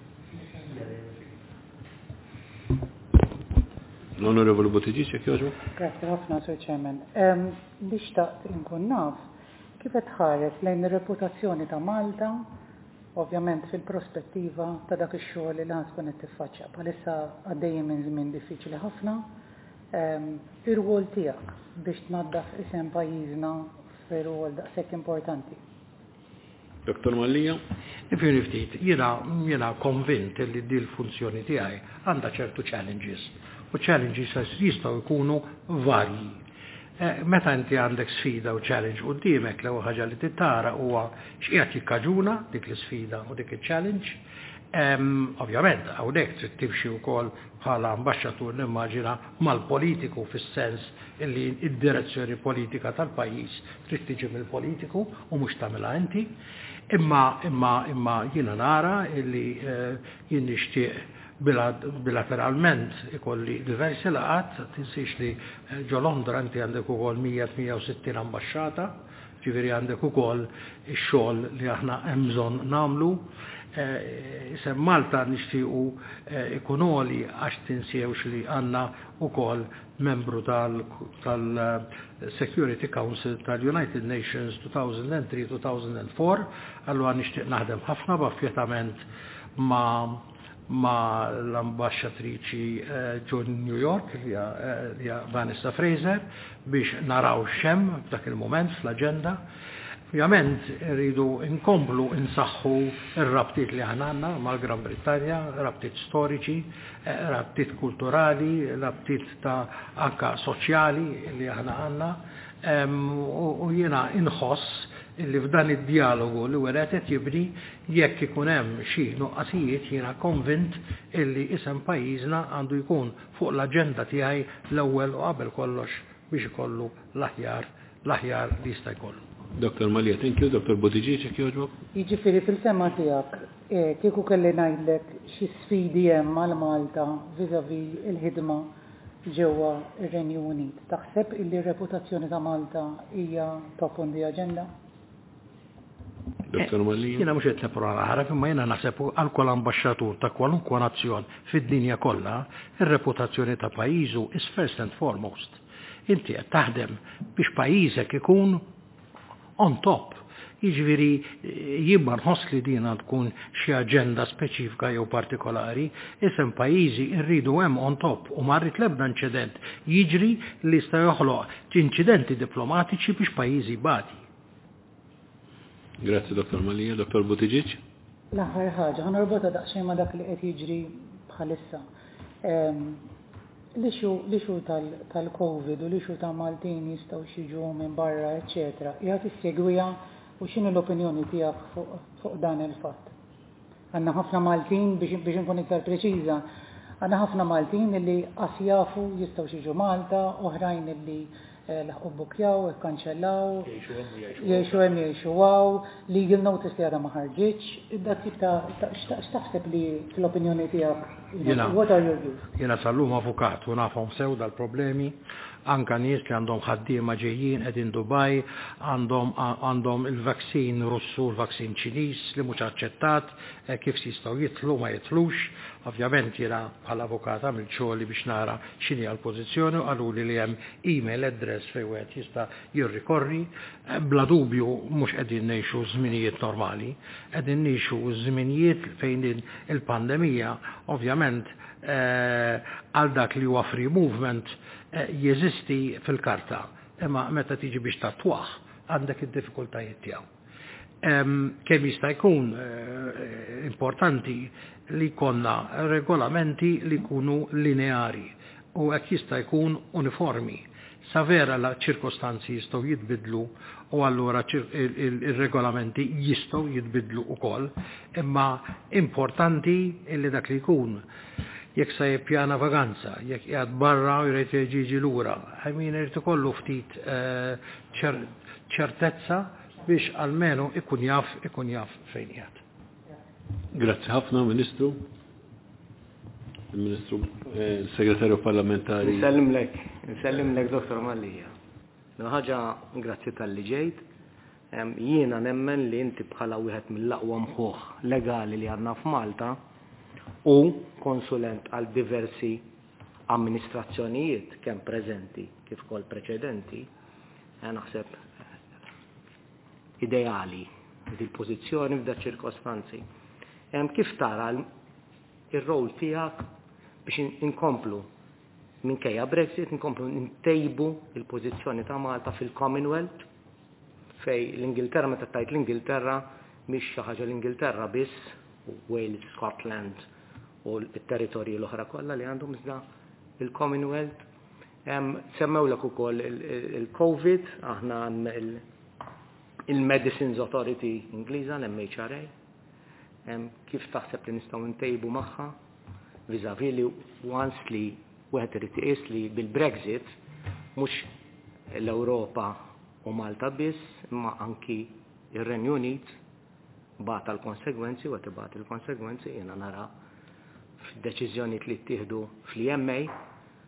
L-Onorevoli Buttigieg, jekk jogħġbu. Grazzi ħafna, Sir Chairman. Biex taqt inkun naf kif qed tħares lejn ir-reputazzjoni ta' Malta, ovvjament fil-prospettiva ta' dak ix-xogħol li lanz tkun qed tiffaċċja. Bħalissa għaddejjin minn żmien diffiċli ħafna. Ir-rwol tiegħek biex tnaddaf isem pajjiżna fir-rwol daqshekk importanti. Doktor Malija? Ifiri ftit, jiena jiena konvint li di l-funzjoni tiegħi għandha ċertu challenges. U challenges jistgħu jkunu varji. Meta inti għandek sfida u challenge quddiemek l-ewwel ħaġa li tittara huwa x'qiegħed jikkaġuna dik l-isfida u dik il-challenge. Ovvjament, hawnhekk trid timxi wkoll bħala ambaxxatur nimmaġina mal-politiku fis-sens illi id-direzzjoni politika tal-pajjiż trid tiġi mill-politiku u mhux tagħmilha inti. Imma imma imma jiena nara illi jien nixtieq bilateralment ikolli diversi laqat, tinsix li ġo Londra inti għandek ukoll mija u sittin ambaxxata ġifieri għandek ukoll ix-xogħol li aħna hemm bżonn nagħmlu. Isem Malta nixtiequ ikonoli għax tinsewx li għandna ukoll membru tal-Security Council tal-United Nations two thousand three to two thousand four, allura nixtieq naħdem ħafna b'affjettament ma' ma l-ambasċatriċi ġo New York, li hija Vanessa Fraser, biex naraw xem f'dak il-moment fl-aġenda. Ovvjament rridu inkomplu insaħħu ir-rabtiet li għandna mal-Gran Brittanja, rabtiet storiċi, rabtiet kulturali, rabtiet ta' anka soċjali li aħna għandna, u jiena inħoss illi f'dan id-dialogu li wara qed jibni jekk ikun hemm xi nuqqasijiet jiena konvint illi isem pajjiżna għandu jkun fuq l-aġenda tiegħi l-ewwel u qabel kollox biex ikollu l-aħjar l-aħjar li jista' jkollu. Doktor Malija, thank you. Doktor Buttigieg, jekk jogħġbok? Jiġifieri fil-tema tiegħek, kieku kelli ngħidlek xi sfidi hemm mal Malta viżavi il-ħidma ġewwa ir-Renju Unit. Taħseb illi r-reputazzjoni ta' Malta hija top on the agenda? Doktor Malija? Jiena mhux qed nipprova naħref, imma jiena naħseb għal kull ambaxxatur ta' kwalunkwe nazzjon fid-dinja kollha, ir-reputazzjoni ta' pajjiżu is first and foremost. Inti qed taħdem biex pajjiżek ikun on top. Jiġifieri jibba nħoss li dina tkun xi aġenda speċifika jew partikolari, isem pajjiżi rridu hemm on top u marrit l-ebda inċident jiġri li sta joħloq inċidenti diplomatiċi biex pajjiżi bati. Grazzi, Doktor Malija. Doktor Buttigieg? L-aħħar ħaġa, ħanorbota daqsxejn ma dak li qed jiġri bħalissa. L-ixu tal-Covid u l-ixu ta' Maltin jistgħu xiġu minn barra, eċetera. Jgħid issegwija u x'inhu l-opinjoni tiegħek fuq dan il-fatt. Għandna ħafna Maltin biex inkun iktar preċiża, għandna ħafna Maltin illi qas jafu jistgħu xiġu Malta, oħrajn illi laħqu bukjaw, ikkanċellaw, jgħixu hemm jgħixu waw, legal notice li għadha ma ħarġitx, dak tip ta' x'taħseb li fl-opinjoni tiegħek, what are your views? Jiena sallum avukat u nafhom sew dal-problemi, anka nies li għandhom ħaddiema ġejjin qegħdin Dubai, għandhom għandhom il-vaksin Russu, il-vaksin Ċiniż li mhux aċċettat, kif jistgħu jitlu ma jitlux. Ovvjament jiena bħala avukat għamilt xogħli biex nara x'inhi l-pożizzjoni u qaluli li hemm email address fejn wieħed jista' jirrikorri. Bla dubju mhux qegħdin ngħixu żminijiet normali, qegħdin ngħixu żminijiet fejn il-pandemija ovvjament għal dak li huwa free movement jeżisti fil-karta, imma meta tiġi biex tatwaħ għandek id-diffikultajiet tiegħu. Kemm jista' jkun importanti li konna regolamenti li jkunu lineari u hekk jista' jkun uniformi. Sa vera la ċirkostanzi jistgħu jitbidlu u allura il-regolamenti jistgħu jitbidlu ukoll, imma importanti li dak li jkun jekk se jippjana vaganza, jekk qiegħed barra u jrid jiġi lura. Ħemmin irid ikollu ftit ċertezza biex almenu ikun jaf ikun jaf fejn qiegħed. Grazzi ħafna, Ministru. Il-Ministru, il-Segretarju Parlamentari. Nsellimlek, nsellimlek Doktor Malija. Ħaġa grazzi tal-li ġejt. Jiena nemmen li inti bħala wieħed mill-aqwa mħuħ legali li għandna f'Malta u konsulent għal diversi amministrazzjonijiet kemm preżenti kif ukoll preċedenti, naħseb ideali il-pożizzjoni f'da ċirkostanzi. Kif tara il-rol tiegħek biex inkomplu minkejja Brexit, inkomplu ntejbu il-pożizzjoni ta' Malta fil-Commonwealth fej l-Ingilterra meta tajt l-Ingilterra mhix xi ħaġa l-Ingilterra biss, Wales, Scotland u l-territorji l-oħra kollha li għandhom iżda il-Commonwealth. Semmewlek ukoll il-Covid, aħna il-Medicines Authority Ingliża, l-M H R A. Kif taħseb li nistgħu ntejbu magħha viżavi li once li wieħed irid iqis li bil-Brexit mhux l-Ewropa u Malta biss, imma anki ir-Renju Unit bata l-konsegwenzi u qed ibagħat il-konsegwenzi jiena nara f'deċiżjonijiet li ttieħdu fl-E M A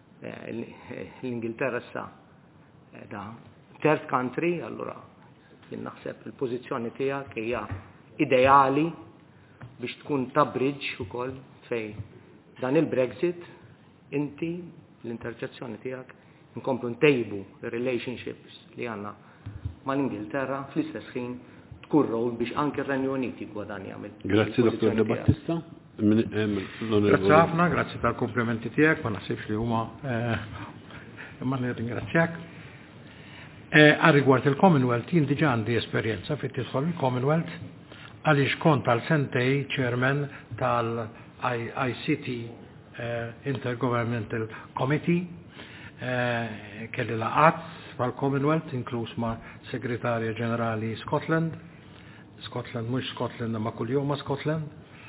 l-Ingilterra issa da third country, allura Jien naħseb il-pożizzjoni tiegħek hija ideali biex tkun ta' bridge ukoll fej dan il-Brexit inti l-interċezzjoni tiegħek nkomplu ntejbu relationships li għandna mal-Ingilterra fl-istess ħin tkun rol biex anke r-Renju Uniti gwadanja mill. Grazzi Doktor De Battista. Grazzi ħafna, grazzi tal-komplimenti tiegħek, ma naħsibx li huma imma nirringrazzjak. Għal rigward il-Commonwealth, jien diġà għandi esperjenza fit tidħol il-Commonwealth għaliex kont tal-sentej chairman tal-I C T Intergovernmental Committee, kelli laqat tal-Commonwealth, inkluż ma' Segretarja Ġenerali Scotland, Scotland mhux Scotland ma' kuljum ma' Scotland.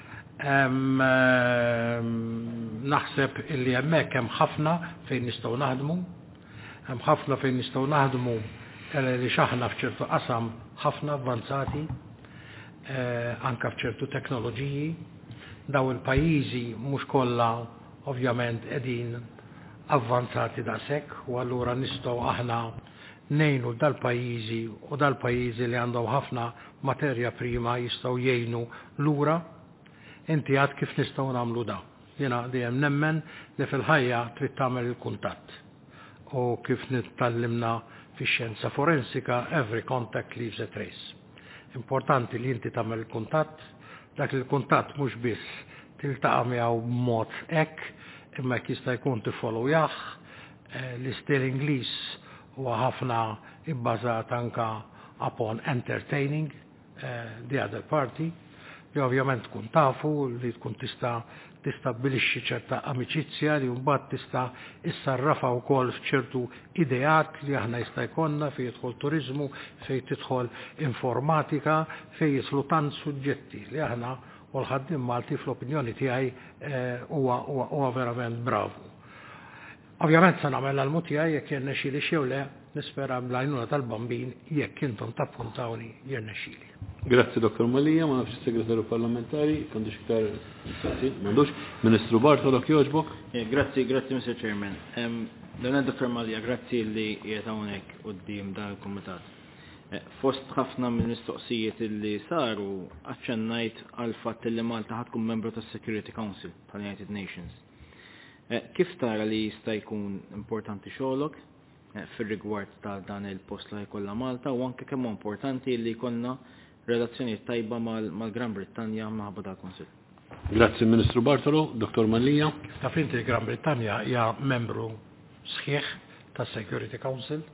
Naħseb illi hemmhekk hemm ħafna fejn nistgħu naħdmu, hemm ħafna fejn nistgħu naħdmu li xaħna f'ċertu qasam ħafna avvanzati, anke f'ċertu teknoloġiji. Daw il-pajjiżi mhux kollha ovvjament qegħdin avvanzati daqshekk u allura nistgħu aħna ngħinu dal-pajjiżi u dal-pajjiżi li għandhom ħafna materja prima jistgħu jgħinu lura. Inti għad kif nistgħu nagħmlu da. Jiena dejjem nemmen li fil-ħajja trid tagħmel il-kuntatt. U kif nittallimna fix-xjenza forensika, every contact leaves a trace. Importanti li inti tagħmel il-kuntatt, dak il-kuntatt mhux biss tiltaqa' miegħu b'mod hekk, imma jista' jkun tifollowjah, l-istil Ingliż huwa ħafna ibbażat anke upon entertaining the other party, li ovvjament tkun tafu li tkun tista' tistabbilixxi ċerta amicizzja li mbagħad tista' issarrafa wkoll f'ċertu ideat li aħna jista' jkollna fejn jidħol turiżmu, fejn tidħol informatika, fejn jidħlu tant suġġetti li aħna u l-ħaddim Malti fl-opinjoni tiegħi huwa verament bravu. Ovvjament se nagħmel l-almu tiegħi jekk jirnexxieli xew le, nispera bl-għajnuna tal-bambin jekk intom tappuntawni jirnexxieli. Grazzi Doktor Malija, ma nafx is-Segretarju Parlamentari, għandux iktar m'għandux. Ministru Bartolok jogħġbok. Grazzi, grazzi Mister Chairman. Donald Doktor Malija, grazzi li qiegħed hawnhekk quddiem dan il-Kumitat. Fost ħafna mill-mistoqsijiet li saru aċċennajt għal fatt li Malta ħad tkun membru tas-Security Council tal-United Nations. Kif tara li jista' jkun importanti xogħolok fir-rigward ta' dan il-post li jkollha Malta u anke kemm importanti li jkollna relazzjonijiet tajba mal-Gran Brittanja maħabba dal-Kunsill? Grazzi Ministru Bartolo, Doktor Malija. Taf inti l-Gran Brittanja hija membru sħiħ tas-Security Council.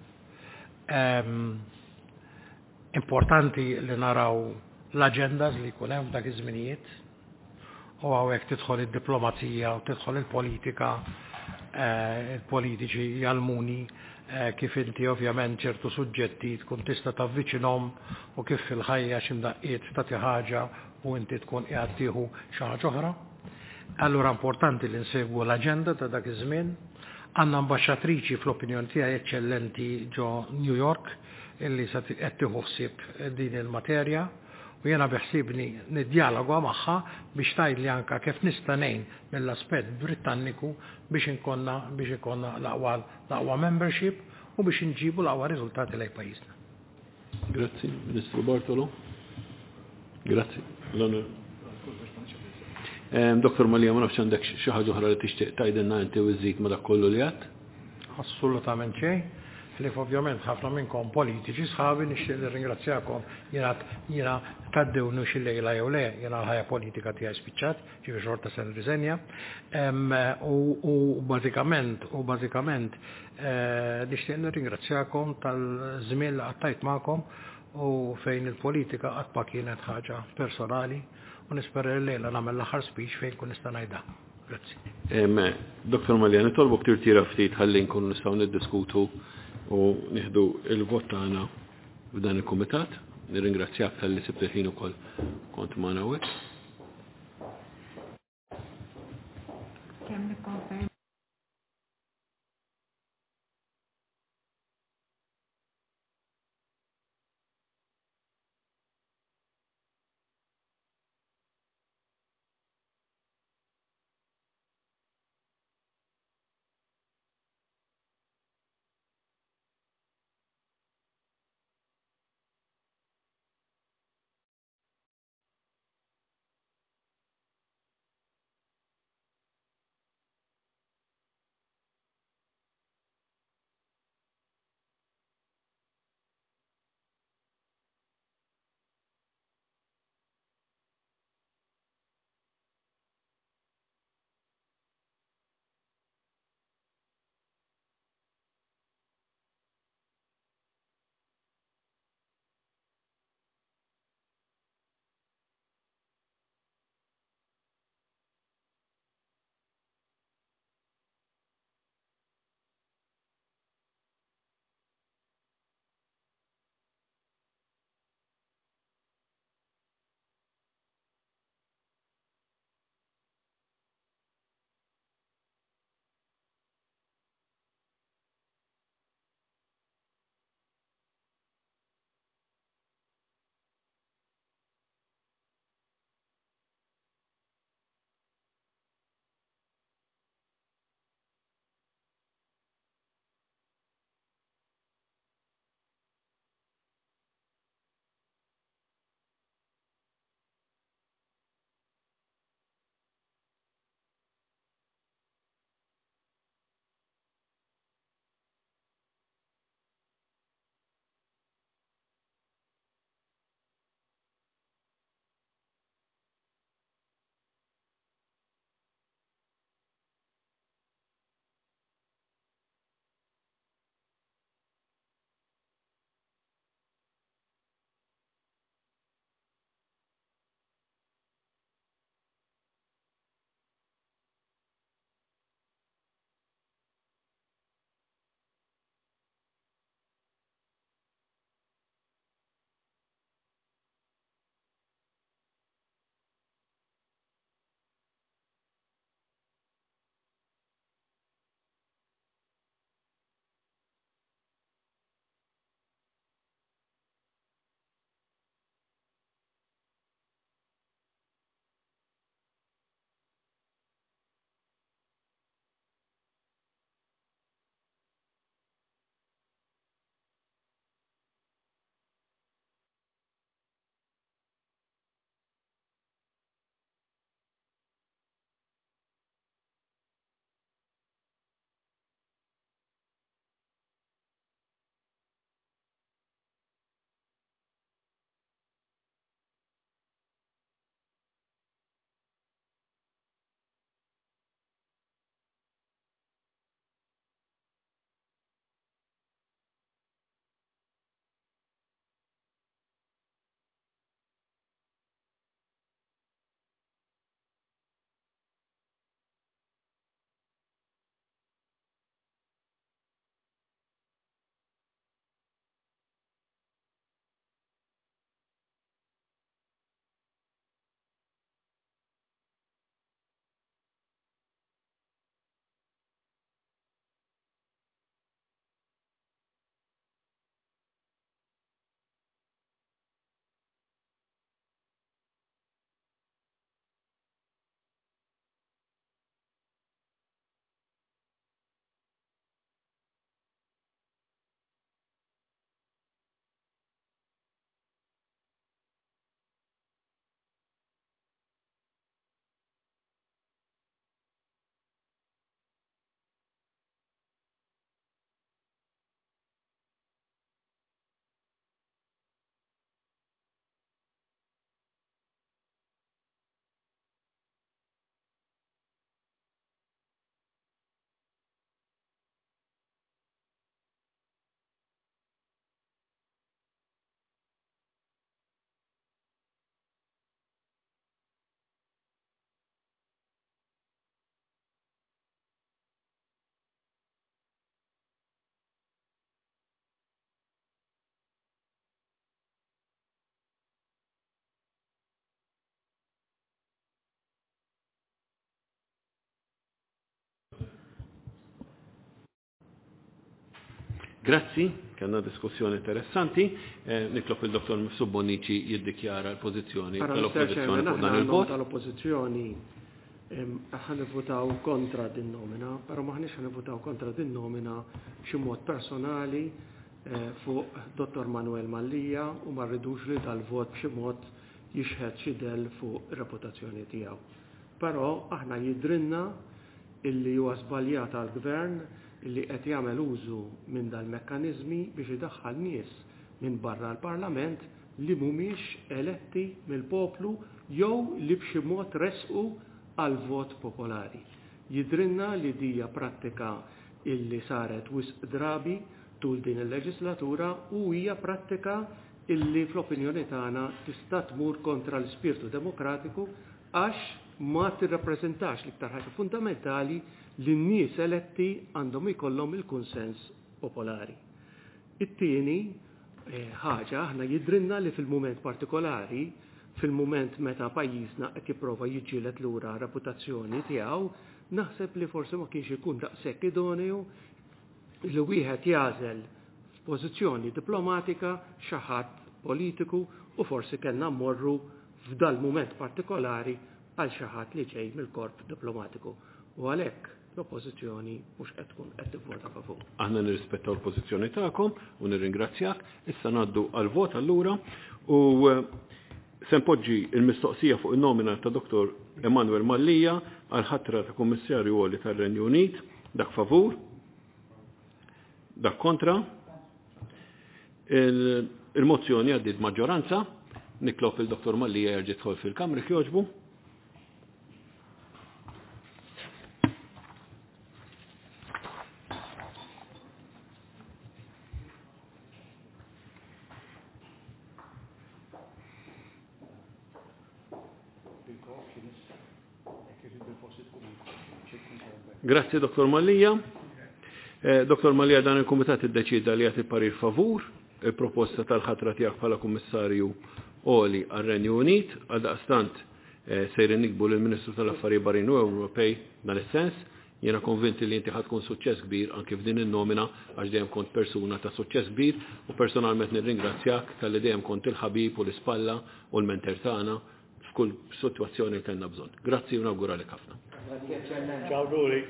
Importanti li naraw l-agendas li jkun hemm dak iż-żminijiet u hawnhekk tidħol id-diplomazija u tidħol il-politika, il-politiċi jalmuni kif inti ovvjament ċertu suġġetti tkun tista' tavviċinhom u kif fil-ħajja x'imdaqqiet tagħti ħaġa u inti tkun qiegħed tieħu xi ħaġa oħra. Allura importanti li nsegwu l-aġenda ta' dak iż-żmien. Għandna ambaxxatriċi fl-opinjoni tiegħi eċċellenti ġo New York illi se qed tieħu ħsieb din il-materja u jiena biħsibni niddialoga magħha biex tgħidli anke kif nista' ngħin mill-aspett Britanniku biex inkonna biex ikollna l-aqwa membership u biex inġibu l-aqwa riżultati lejn pajjiżna. Grazzi, Ministru Bartolo. Grazzi. Doktor Malija, ma nafx għandek xi ħaġa oħra li tixtieq tgħidilna inti u żżid ma dak kollu li għadd? Assolutament xejn. Li ovvjament ħafna minnkom politiċi sħabi nixtieq nirringrazzjakom jiena taddewnu xi lejla jew le, jiena l-ħajja politika tiegħi spiċċat, ġifi xorta se nirriżenja. U bażikament u bażikament nixtieq nirringrazzjakom tal-żmien li qattajt magħkom u fejn il-politika qatt ma kienet ħaġa personali u nispera l-lejla nagħmel l-aħħar speech fejn kun nista' ngħidha. Grazzi. Doktor Malija, nitolbok tirtira ftit ħalli nkunu nistgħu niddiskutu u nieħdu il-vot tagħna f'dan il-kumitat. Nirringrazzjak tal-li sibt il-ħin ukoll kont magħna hawnhekk. Kemm nikkonferma Grazzi, kellna diskussjoni interessanti. Nitlob il-Doktor Mifsud Bonnici jiddikjara l-pożizzjoni tal-Oppożizzjoni fuq dan il-vot. Tal-Oppożizzjoni ħan votaw kontra din nomina, però maħniex ħan votaw kontra din nomina b'xi mod personali fuq Dottor Manuel Mallija u ma rridux li dal-vot b'xi mod jixħed xi del fuq reputazzjoni tiegħu. Però aħna jidrinna illi huwa żbaljat għall-Gvern illi qed jagħmel użu minn dal-mekkaniżmi biex idaħħal nies minn barra l-Parlament li mhumiex eletti mill-poplu jew li b'xi mod resqu għal vot popolari. Jidrinna li dija prattika illi saret wisq drabi tul din il-leġislatura u hija prattika illi fl-opinjoni tagħna tista' tmur kontra l-ispirtu demokratiku għax ma tirrappreżentax l-iktar ħaġa fundamentali li n-nies eletti għandhom ikollhom il-kunsens popolari. It-tieni ħaġa aħna jidrinna li fil-mument partikolari, fil-mument meta pajjiżna qed jipprova jiġġieled lura reputazzjoni tiegħu, naħseb li forsi ma kienx ikun daqshekk idoneu li wieħed jagħżel f'pożizzjoni diplomatika xi ħadd politiku u forsi kellna mmorru f'dal mument partikolari għal xi ħadd li ġej mill-korp diplomatiku. U għalhekk l-oppożizzjoni mhux qed tkun qed tivvota favur. Aħna nirrispettaw l-pożizzjoni tagħkom u nirringrazzjak. Issa ngħaddu għal-vot allura u se npoġġi l-mistoqsija fuq in-nomina ta' Doktor Emanuel Mallija għal ħatra ta' Kummissarju Għoli tar-Renju Unit. Dak favur? Dak kontra? Il-mozzjoni għaddiet maġġoranza. Niklob il-Doktor Mallija jerġa' jidħol fil-Kamra jogħġbu. Grazie, Doktor Mallija. Eh, Doktor Mallija, dan il-Kumitat iddeċida li jagħti parir favur il-proposta tal-ħatra tiegħek bħala Kummissarju Għoli għar-Renju Unit, għal daqstant eh, sejrin nikbu lill-Ministru tal-Affarijiet Barranin u Ewropej dan is-sens. Jiena konvinti li inti ħadd tkun suċċess kbir anke f'din in-nomina għax dejjem kont persuna ta' suċċess kbir u personalment nirringrazzjak tal-li dejjem kont il-ħabib u l-ispalla u l-menter tagħna f'kull sitwazzjoni li kellna bżonn. Grazzi u nawguralek ħafna. Ciao Ruri.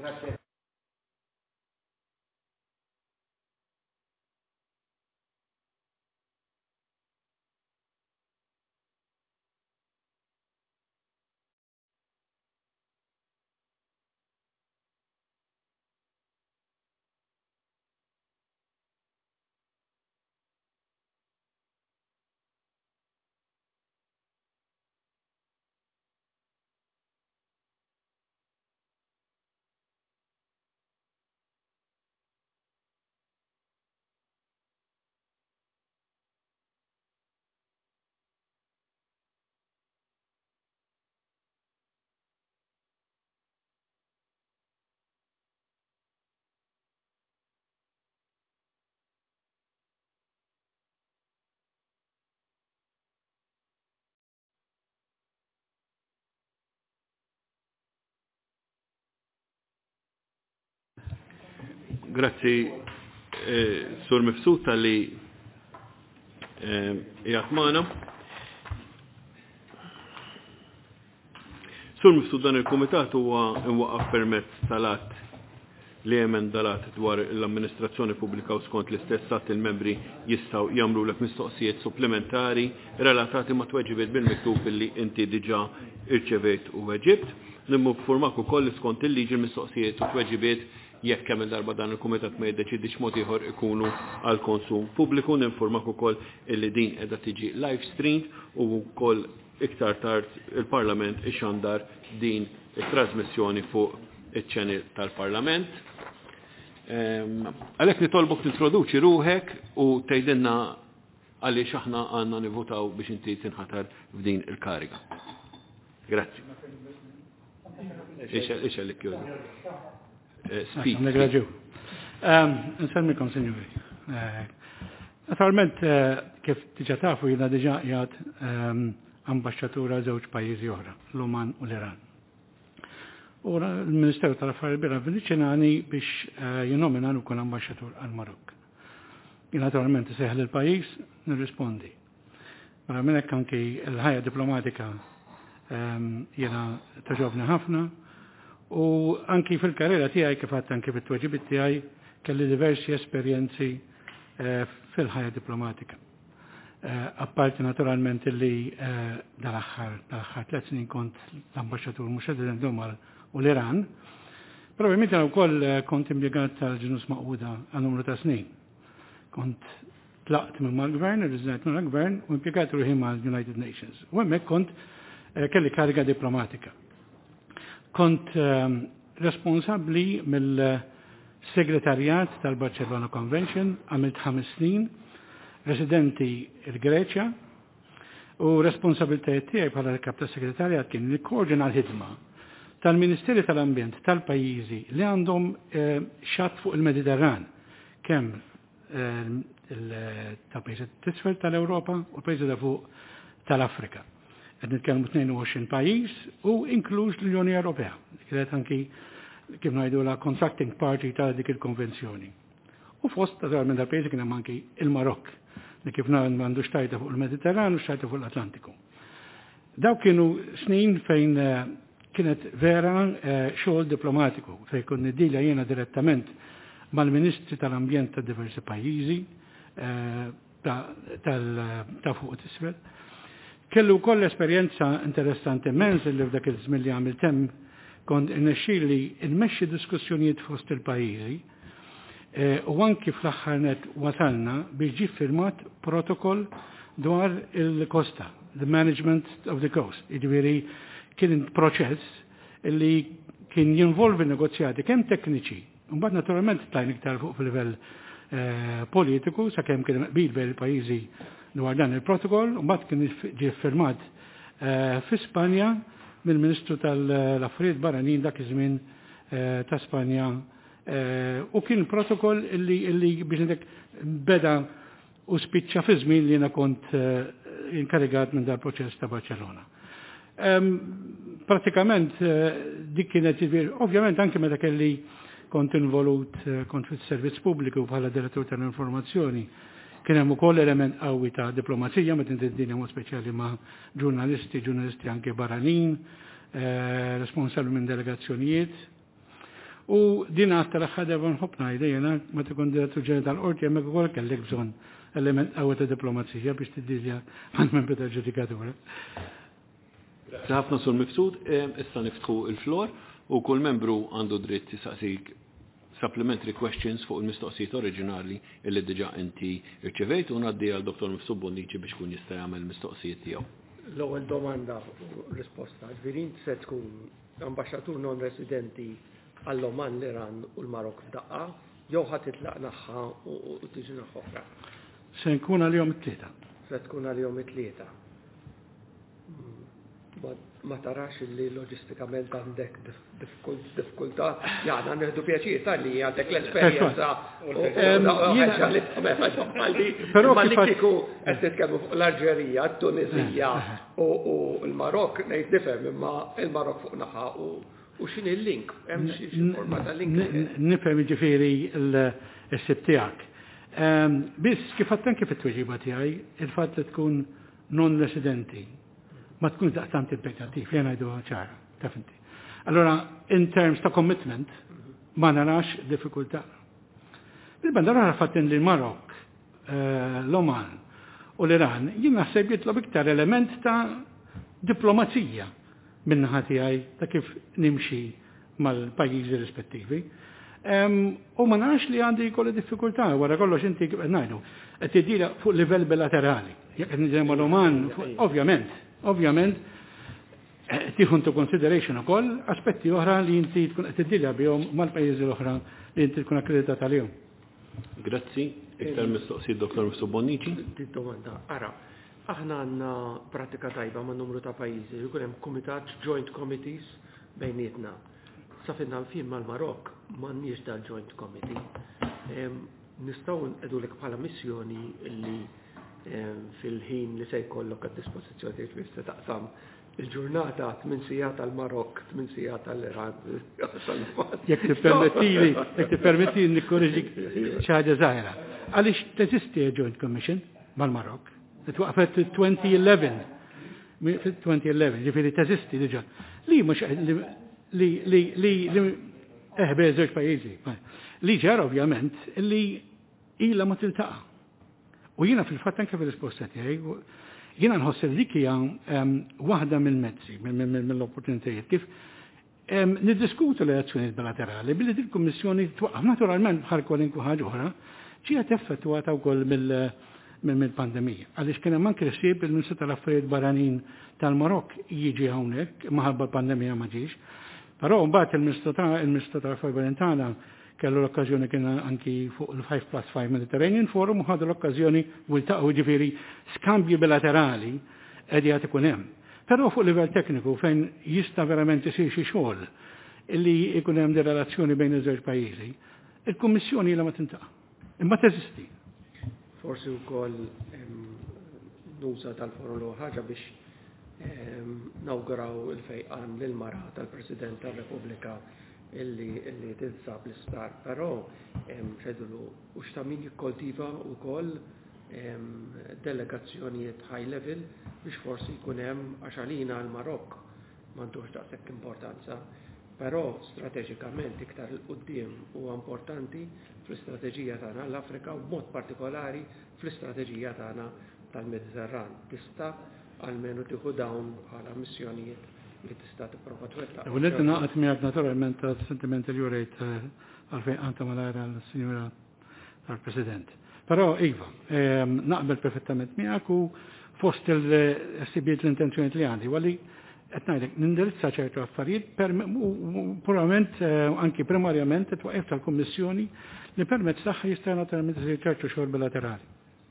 Grazzi, eh, Sur Mifsud tal-li jgħat maħna. Sur Mifsud dan il-Komitat huwa imwaqqaf permezz tal-att li jemen dalat dwar l-amministrazzjoni pubblika u skont l-istess att il-membri jistaw jamru l mistoqsijiet supplementari relatati ma' tweġibiet bil-miktub li inti diġa irċevejt u weġibt. Nimmu b'formak ukoll skont il-liġi l-mistoqsijiet u tweġibiet jekk kemm il-darba dan il-Kumitat ma jiddeċidix mod ieħor ikunu għal konsum pubbliku. Ninformak ukoll illi din qiegħda tiġi live streamed u wkoll iktar tard il-Parlament ixandar din it-trasmissjoni fuq iċ-ċenil tal-Parlament. Għalhekk nitolbok tintroduċi ruħek u tgħidilna għaliex aħna għandna nivvotaw biex inti tinħatar f'din il-kariga. Grazzi. Ix għalik jgħu. Speak. Nagraġu. Nsalmikom, signori. Naturalment, kif diġa tafu jina diġa jgħad ambasċatura żewġ pajjiżi oħra, l-Oman u l-Iran. U l-Ministeru tal-Affarijiet Barranin viċinani biex jinomina nkun ambasċatur għal-Marokk. naturalment seħħel il-pajjiż nirrispondi. Mela minn hekk anki l-ħajja diplomatika jiena toġobni ħafna u anki fil-karriera tiegħi kif għadt anki fit-tweġibiet tiegħi kelli diversi esperjenzi fil-ħajja diplomatika. Apparti naturalment li dal-aħħar dal-aħħar tliet snin kont l-ambaxxatur mhux resident u l-Iran, però meta wkoll kont impjegat tal-Ġnus Maquda għal numru ta' snin. Kont tlaqt minn mal-gvern, irriżnajt minn mal-gvern u impjegat ruħi mal-United Nations. U hemmhekk kont kelli kariga diplomatika. Kont responsabbli mill-segretarjat tal-Barcelona Convention għamilt ħames snin, residenti il-Greċja u responsabilitajiet tiegħi bħala kap tas-segretarjat kien li koordina l-ħidma tal-Ministeri tal-Ambjent tal-pajjiżi li għandhom xatt fuq il-Mediterran kemm tal-pajjiżi t-isfel tal-Ewropa u l-pajjiżi ta' fuq tal-Afrika. Qed nitkellmu tnejn u għoxrin pajjiż u inkluż l-Unjoni Ewropea. Kienet anki kif ngħidu la contracting party ta' dik il-konvenzjoni. U fost naturalment dal-pajjiżi kien hemm anki il-Marokk li kif m'għandux xtajta fuq il-Mediterran u xtajta fuq l-Atlantiku. Daw kienu snin fejn kienet vera xogħol diplomatiku fejn kun nidilja jiena direttament mal-Ministri tal-Ambjent ta' diversi pajjiżi ta' fuq t-isfel. Kellu wkoll esperjenza interessanti immens li f'dak iż-żmien li għamilt hemm kont innexxieli nmexxi diskussjonijiet fost il-pajjiżi u anki fl-aħħar net wasalna biex ġie firmat protokoll dwar il-kosta, the management of the coast. Jiġifieri kien proċess li kien jinvolvi negozjati kemm tekniċi, u mbagħad naturalment tlajn iktar fuq fil-livell politiku sakemm kien qbil bejn il-pajjiżi dwar dan il-protokoll, u mbagħad kien ġie firmat fi Spanja mill-Ministru tal-Affarijiet Barranin dak iż-żmien ta' Spanja u kien protokoll illi biex ngħidlek beda u spiċċa fi żmien li jiena kont inkarigat minn dal-proċess ta' Barcellona. Pratikament dik kienet ovvjament anke meta kelli kont involut kont fis-servizz pubbliku bħala direttur tal-informazzjoni. Kien hemm ukoll element qawwi ta' diplomazija meta intendini mod speċjali ma' ġurnalisti, ġurnalisti anke barranin, responsabbli minn delegazzjonijiet. U din għatta l-aħħar darba nħobb ngħidha jiena meta kont direttur ġenerali tal-qorti hemmhekk ukoll kellek bżonn element qawwi ta' diplomazija biex tiddilja għall-membri tal-ġudikatura. Grazzi ħafna sur Mifsud, issa niftħu il-flor u kull membru għandu dritt jisaqsik supplementary questions fuq il-mistoqsijiet oriġinali illi diġà inti irċevejt u ngħaddi għal Doktor Mifsud Bonnici biex kun jista' jagħmel mistoqsijiet tiegħu. L-ewwel domanda u risposta. Ġifieri se tkun ambaxxatur non residenti għall-Oman, l-Iran u l-Marok f'daqqa, jew ħadd titlaq naħħa u tiġi naħa oħra. Se nkun għal-jom it-tlieta. Se tkun għal-jom it-tlieta. Ma tarax li loġistikament għandek diffikultà, jgħana neħdu pjaċir tal-li għandek l-esperienza ma li kiku qed titkellmu fuq l-Alġerija, t-Tunisija u l-Marok ngħid nifhem imma l-Marok fuq naħa u x'in il-link, hemm xi forma ta' link. Nifhem jiġifieri l-sib tiegħek. Biss kif għadt anke fit-tweġiba tiegħi il-fatt li tkun non residenti ma tkunx daqstant impegnativ, li ngħidu ċara, taf inti. Allora, in terms ta' commitment, ma narax diffikultà. Bil-banda nara fattin li l-Marok, l-Oman u l-Iran, jien naħseb jitlob iktar element ta' diplomazija minnaħa tiegħi ta' kif nimxi mal-pajjiżi rispettivi. U ma narax li għandi jkolli diffikultà, wara kollox inti kif qed ngħidu, qed tidila fuq livell bilaterali. Jekk qed niġi mal-Oman, ovvjament, Ovvjament, tieħu into consideration ukoll aspetti oħra li inti tkun qed tiddilja bihom mal-pajjiżi l-oħra li inti tkun akkreditata għalihom. Grazzi, iktar mistoqsijiet Doktor Mifsud Bonnici. Domanda, ara, aħna għandna pratika tajba ma' numru ta' pajjiżi, jkun hemm kumitat joint committees bejnietna. Sa finna fin mal-Marok m'għandniex dal-joint committee. Nistgħu nqedulek bħala missjoni li fil-ħin li se jkollok għad dispożizzjoni biex se taqsam il-ġurnata tmien sigħat tal-Marok, tmien sigħat tal-Iran. Jekk tippermettili, jekk tippermettili nikkorriġik xi ħaġa żgħira. għaliex teżisti Joint Commission mal-Marok. Twaqfet twenty eleven. twenty eleven, ġifieri teżisti diġà. Li mhux li li li li eħbe żewġ pajjiżi. Li ġar ovvjament li ilha ma tiltaqa'. U jiena fil-fatt anke fil-risposta tiegħi jiena nħoss li dik hija waħda mill-mezzi, mill-opportunitajiet kif niddiskutu l-relazzjonijiet bilaterali billi dik il-Kummissjoni twaqqaf naturalment bħal kwalinkwa ħaġa oħra ġiet effettwata wkoll mill-pandemija. Għaliex kien hemm anke ħsieb il-Ministru tal-Affarijiet Barranin tal-Marokk jiġi hawnhekk maħabba l-pandemija ma ġiex. Però mbagħad il-Ministru tal-Affarijiet Barranin tagħna kellu l-okkażjoni kien anki fuq il-five plus five Mediterranean Forum u ħadu l-okkażjoni u l-taqgħu ġifieri skambji bilaterali qed jagħti ikun hemm. Però fuq livell tekniku fejn jista' verament isir xi xogħol illi jkun hemm di relazzjoni bejn iż-żewġ pajjiżi, il-Kummissjoni ilha ma tintaqa'. Imma teżisti. Forsi wkoll nuża tal-forum ħaġa biex nawguraw il-fejqan lil mara tal-President tal-Repubblika illi illi tinsab l-isptar, però xedulu u xtamin jikkoltiva wkoll delegazzjonijiet high level biex forsi jkun hemm għaxalina l-Marokk m'għandux daqshekk importanza, però strateġikament iktar il-qudiem huwa importanti fl-istrateġija tagħna l-Afrika u b'mod partikolari fl-istrateġija tagħna tal-Mediterran. Tista' għalmenu tieħu dawn bħala missjonijiet li tista' tipprova twettaq. U li naqgħod miegħek naturalment tas-sentiment li jurejt għalfejn għanta malajra l-Sinjura tal-President. Però iva, naqbel perfettament miegħek u fost il-sibiet l-intenzjoniet li għandi, għalli qed ngħidlek nindirizza ċertu affarijiet purament anki primarjament it-twaqif tal-Kummissjoni li permezz tagħha jista' naturalment isir ċertu xogħol bilaterali.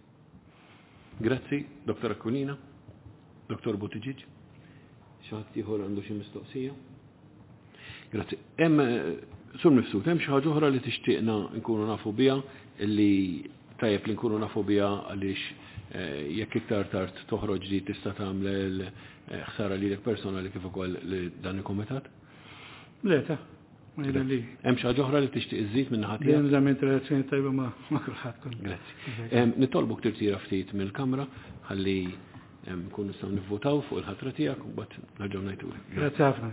Grazzi, Doktor Aquilina, Doktor Buttigieg. Xaħat tiħor għandu xi mistoqsija? Grazzi. Hemm sur mifsud, hemm xi ħaġa oħra li tixtieqna nkunu nafu biha illi tajjeb li nkunu nafu biha għaliex jekk iktar tard toħroġ li tista' tagħmel ħsara lilek personali kif ukoll li dan il-kumitat? Le ta' Hemm xi ħaġa oħra li tixtieq iżżid minn ħadd. Dejjem żamm relazzjoni tajba ma' kulħadd kont. Grazzi. Nitolbok tirtira ftit mill-kamra ħalli nkun nistgħu nivvotaw fuq il-ħatra tiegħek u mbagħad nerġgħu ngħidulek. Grazzi ħafna.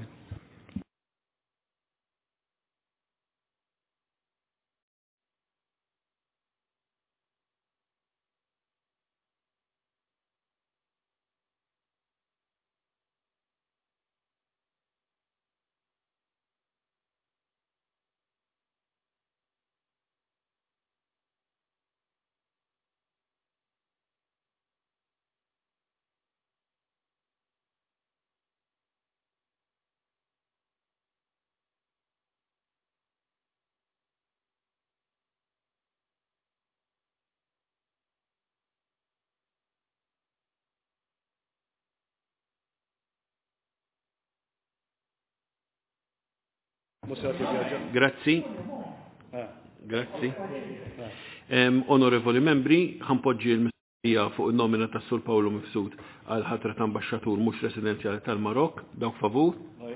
Grazzi. Grazzi. Onorevoli membri, ħanpoġġi l-mistaqsija fuq il-nomina ta' Sur Paolo Mifsud għal ħatra ta' ambasċatur mhux residenzjali tal-Marok, dawk favur.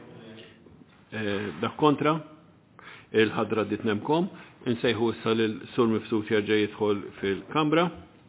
Dak kontra. Il-ħadra dit nemkom. Insejħu issa lil Sur Mifsud jerġa' jidħol fil-Kamra.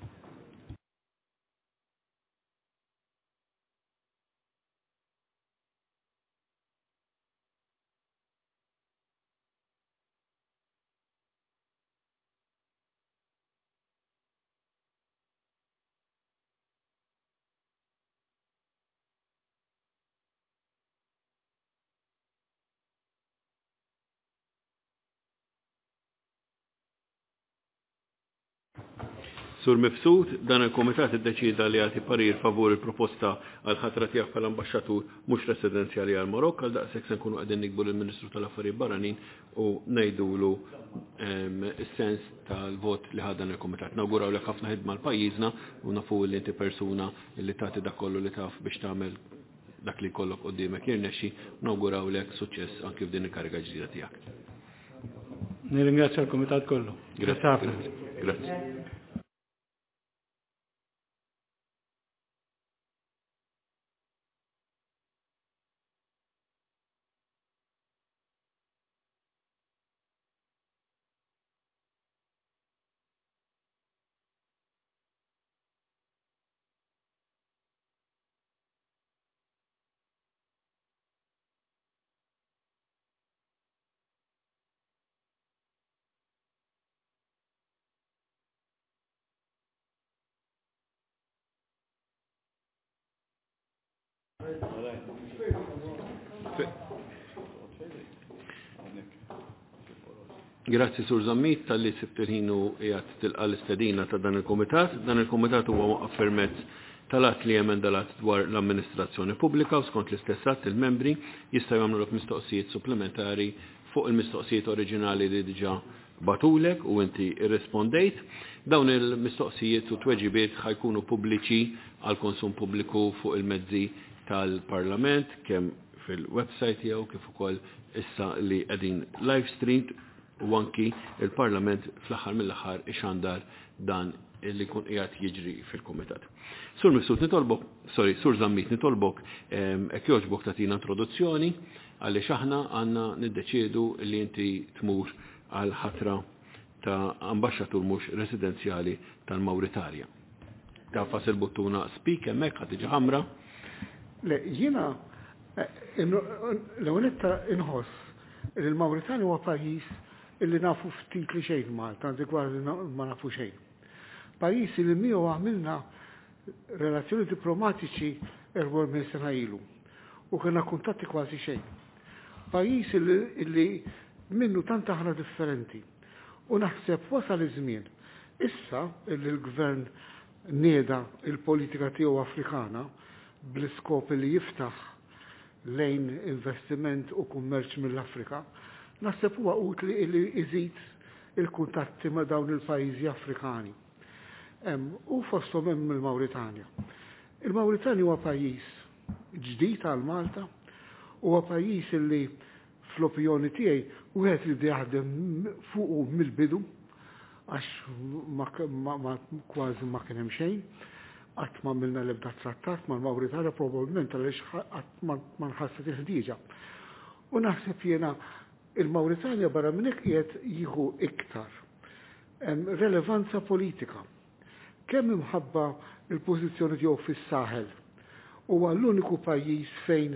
Sur Mifsud, dan il-Komitat iddeċida li għati parir favur il-proposta għal ħatra tiegħek bħala ambaxxatur mhux residenzjali għal Marokk għal daqshekk se nkunu qegħdin nikbu lill-Ministru tal-Affarijiet Barranin u ngħidulu is-sens tal-vot li ħadan il-Komitat. Nawguraw lek ħafna ħidma l-pajjiżna u nafu li inti persuna li tagħti dak kollu li taf biex tagħmel dak li jkollok quddiemek jirnexxi, nawguraw lek suċċess anke f'din il-kariga ġdida tiegħek. Nirringrazzja l-Komitat kollu. Grazie. Grazie. Grazzi Sur Zammit tal-li sibtilħinu jgħat tilqa l-istedina ta' dan il-komitat. Dan il-komitat huwa waqqaf permezz tal-att li jemendalat dwar l-amministrazzjoni pubblika u skont l-istess att il-membri jistgħu jagħmlu mistoqsijiet supplementari fuq il-mistoqsijiet oriġinali li diġà batulek u inti irrispondejt. Dawn il-mistoqsijiet u tweġibiet ħajkunu pubbliċi għal konsum pubbliku fuq il-mezzi tal-Parlament kemm fil-website jew kif ukoll issa li qegħdin live stream u anki il-Parlament fl-aħħar mill-aħħar ixandar dan li kun qiegħed jiġri fil-Kumitat. Sur Mifsud nitolbok, sorry, Sur Zammit nitolbok hekk jogħġbok tagħtina introduzzjoni għaliex aħna għandna niddeċiedu li inti tmur għal ħatra ta' ambaxxatur mhux residenzjali tal-Mawritanja. Tafas il-buttuna speak hemmhekk ħad tiġi ħamra. Le, jiena l-ewwel inħoss li l-Mawritanja huwa pajjiż illi nafu ftit li xejn Malta, għandi kważi ma nafu xejn. Pajjiż li miegħu għamilna relazzjoni diplomatiċi erba'mien sena ilu u kellna kuntatti kważi xejn. Pajjiż illi minnu tant aħna differenti. U naħseb wasal iż-żmien issa illi l-gvern nieda il-politika tiegħu Afrikana bl-iskop li jiftaħ lejn investiment u kummerċ mill-Afrika. Naħseb huwa utli li iżid il-kuntatti ma' dawn il-pajjiżi Afrikani. U fosthom hemm il-Mawritanja. Il-Mawritanja huwa pajjiż ġdid għal Malta, huwa pajjiż li fl-opinjoni tiegħi wieħed li jaħdem fuqu mill-bidu għax kważi ma kien hemm xejn, qatt ma għamilna l-ebda trattat mal-Mawritanja probabbilment għaliex qatt ma nħasset il-ħdieġa. U naħseb jiena il-Mawritanja barra minn hekk qiegħed jieħu iktar relevanza politika. Kemm imħabba il-pożizzjoni tiegħu fis-Saħel huwa l-uniku pajjiż fejn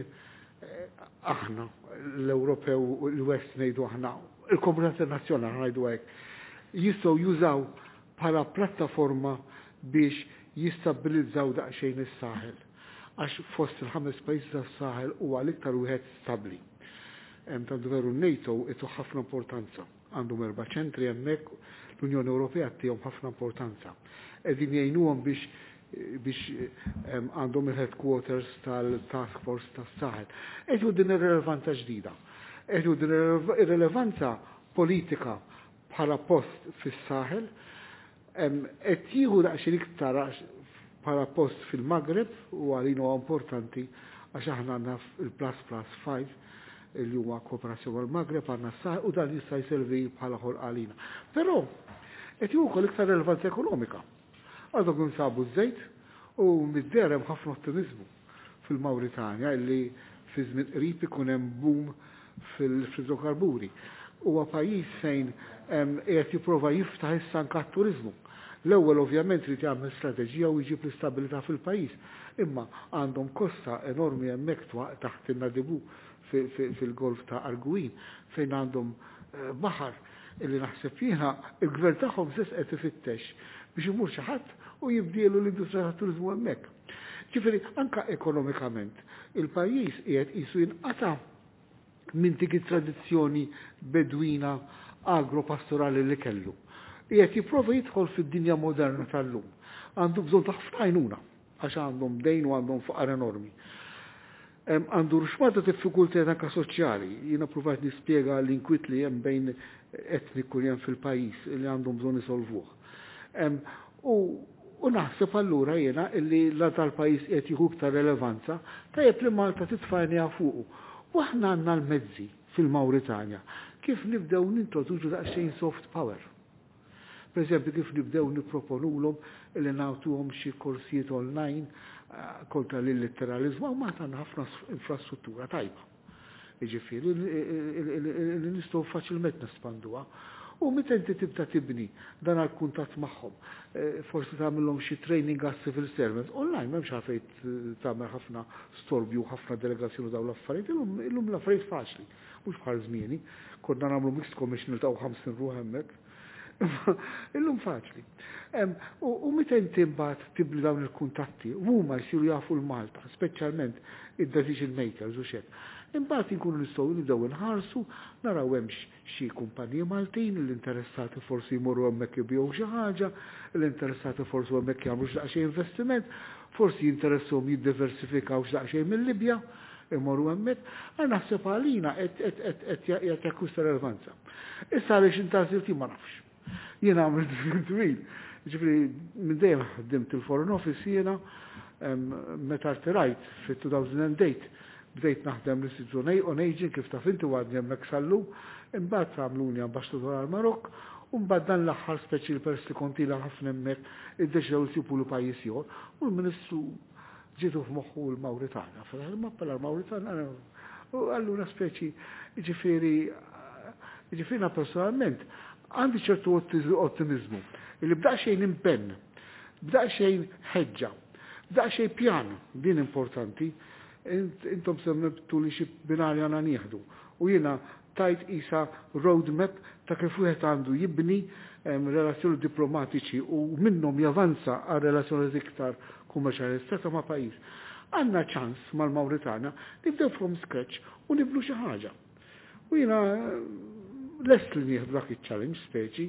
aħna l-Ewropew u l-West ngħidu aħna, il-Komunità Internazzjonali ngħidu hekk, jistgħu jużaw bħala plattaforma biex jistabilizzaw daqsxejn is-Saħel. Għax fost il-ħames pajjiżi tas-Saħel huwa l-iktar wieħed stabbli. Hemm tantu veru NATO itu ħafna importanza. Għandhom erba' ċentri hemmhekk l-Unjoni Ewropea tihom ħafna importanza. Qegħdin jgħinuhom biex biex għandhom il-headquarters tal-Task Force tas-Saħel. Eħdu din ir-relevanza ġdida. Eħdu din ir-relevanza politika bħala post fis-Saħel qed jieħu daqsxejn iktar bħala post fil-Maghreb u għalina huwa importanti għax aħna għandna il-Plus Plus five li huwa kooperazzjoni mal-Maghreb għandna s-Saħel u dan jista' jservi bħala ħolqalina. Però qed jieħu wkoll iktar relevanza ekonomika. Għadhom jinsabu żejt u mid-der hemm ħafna ottimizmu fil-Mawritanja li fi żmien qrib ikun hemm boom fil-idrokarburi. Huwa pajjiż fejn qed jipprova jiftaħ issa anke għat-turiżmu. L-ewwel ovvjament li jagħmel strateġija u jġib l-istabilità fil-pajjiż, imma għandhom kosta enormi hemmhekk taħt in-Nadibu fil-Golf ta' Arguin fejn għandhom baħar illi naħseb jiena il-gvern tagħhom stess qed ifittex biex imur xi ħadd u jibdielu l-industrija tat-turiżmu hemmhekk. Ġifieri anke ekonomikament il-pajjiż qiegħed qisu jinqata' minn dik it-tradizzjoni bedwina agropastorali li kellu. Qiegħed jipprova jidħol fid-dinja moderna tal-lum. Għandu bżonn ta' ħafna għajnuna għax għandhom dejn u għandhom faqar enormi. Għandu rxmata diffikultajiet anke soċjali. Jiena pruvajt nispjega l-inkwiet li hemm bejn etniku li hemm fil-pajjiż li għandhom bżonn isolvuh. U naħseb allura jiena li la tal-pajjiż qed jieħu iktar relevanza tajjeb li Malta titfajnija fuqu. U aħna għandna l-mezzi fil-Mawritanja kif nibdew nintroduċu daqsxejn soft power. Per eżempju kif nibdew nipproponulhom li nagħtuhom xi korsijiet online kontra l-illetteralizmu ma tagħna ħafna infrastruttura tajba. Jiġifieri li nistgħu faċilment nespanduha. U meta inti tibda tibni dan għall-kuntatt magħhom, forsi tagħmilhom xi training għas civil servants online m'hemmx għalfejn tagħmel ħafna storbju ħafna delegazzjoni dawn l-affarijiet, illum l-affarijiet faċli, mhux bħal żmieni, konna nagħmlu mixed commission ta' ħamsin ruħ hemmhekk. Illum faċli. U meta inti mbagħad tibli dawn il-kuntatti, huma jsiru jafu l-Malta, speċjalment id-decision makers u xek. Imbagħad inkunu nistgħu nibdew inħarsu, naraw hemm xi kumpaniji Maltin l-interessati forsi jmorru hemmhekk jibjew xi ħaġa, l-interessati forsi hemmhekk jagħmlu x'daqsxejn investiment, forsi jinteressuhom jiddiversifikaw x'daqsxejn mill-Libja, imorru hemmhekk, għal naħseb għalina qed jakkusta relevanza. Issa għaliex intażilti ma nafx. Jiena għamilt twil. Ġifri, minn dejjem ħdimt il-Foreign Office jiena meta rtirajt fit-two thousand eight bdejt naħdem l-istituzzjoni on aging kif taf inti għadni hemmhekk sallu, imbagħad għamluni ambaxxatur għall-Marokk, u mbagħad dan l-aħħar speċi l-pers li kontila ħafna hemmhekk iddeċidew jsibu lu pajjiż ieħor, u l-Ministru ġietu f'moħħu l-Mawritanja, fil-mappa l-Mawritanja, u allura speċi ġifieri ġifieri personalment għandi ċertu ottimizmu. Illi bda xejn impenn, bda xejn ħeġġa, bda xejn pjan, din importanti, intom semmibtu li xi binarja għana nieħdu. U jiena tajt isa roadmap ta' kif wieħed għandu jibni relazzjoni diplomatiċi u minnhom javanza għal relazzjoni iktar kummerċjali stessa ma' pajjiż. Għandna ċans mal-Mawritanja nibdew from scratch u niblu xi ħaġa. U jiena lest li nieħdu dak iċ-challenge speċi.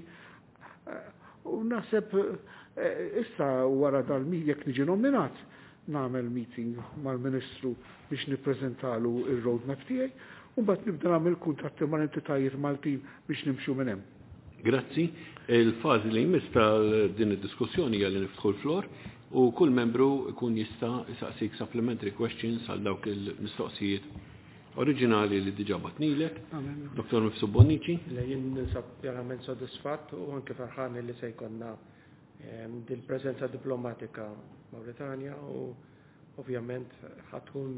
U naħseb issa wara dal-mi jekk niġi nominat nagħmel meeting mal-Ministru biex nippreżentalu il-roadmap tiegħi u mbagħad nibda nagħmel kuntratti mal-entitajiet Maltin biex nimxu minn hemm. Grazzi. Il-fażi li jmiss tal din id-diskussjoni hija li niftħu l-flor u kull membru jkun jista' jsaqsik supplementary questions għal dawk il-mistoqsijiet oriġinali li diġà batnilek. Doktor Mifsud Bonnici. Jien ninsab verament sodisfatt u anke farħan li se jkollna dil-preżenza diplomatika Mauritania u ovvjament ħatkun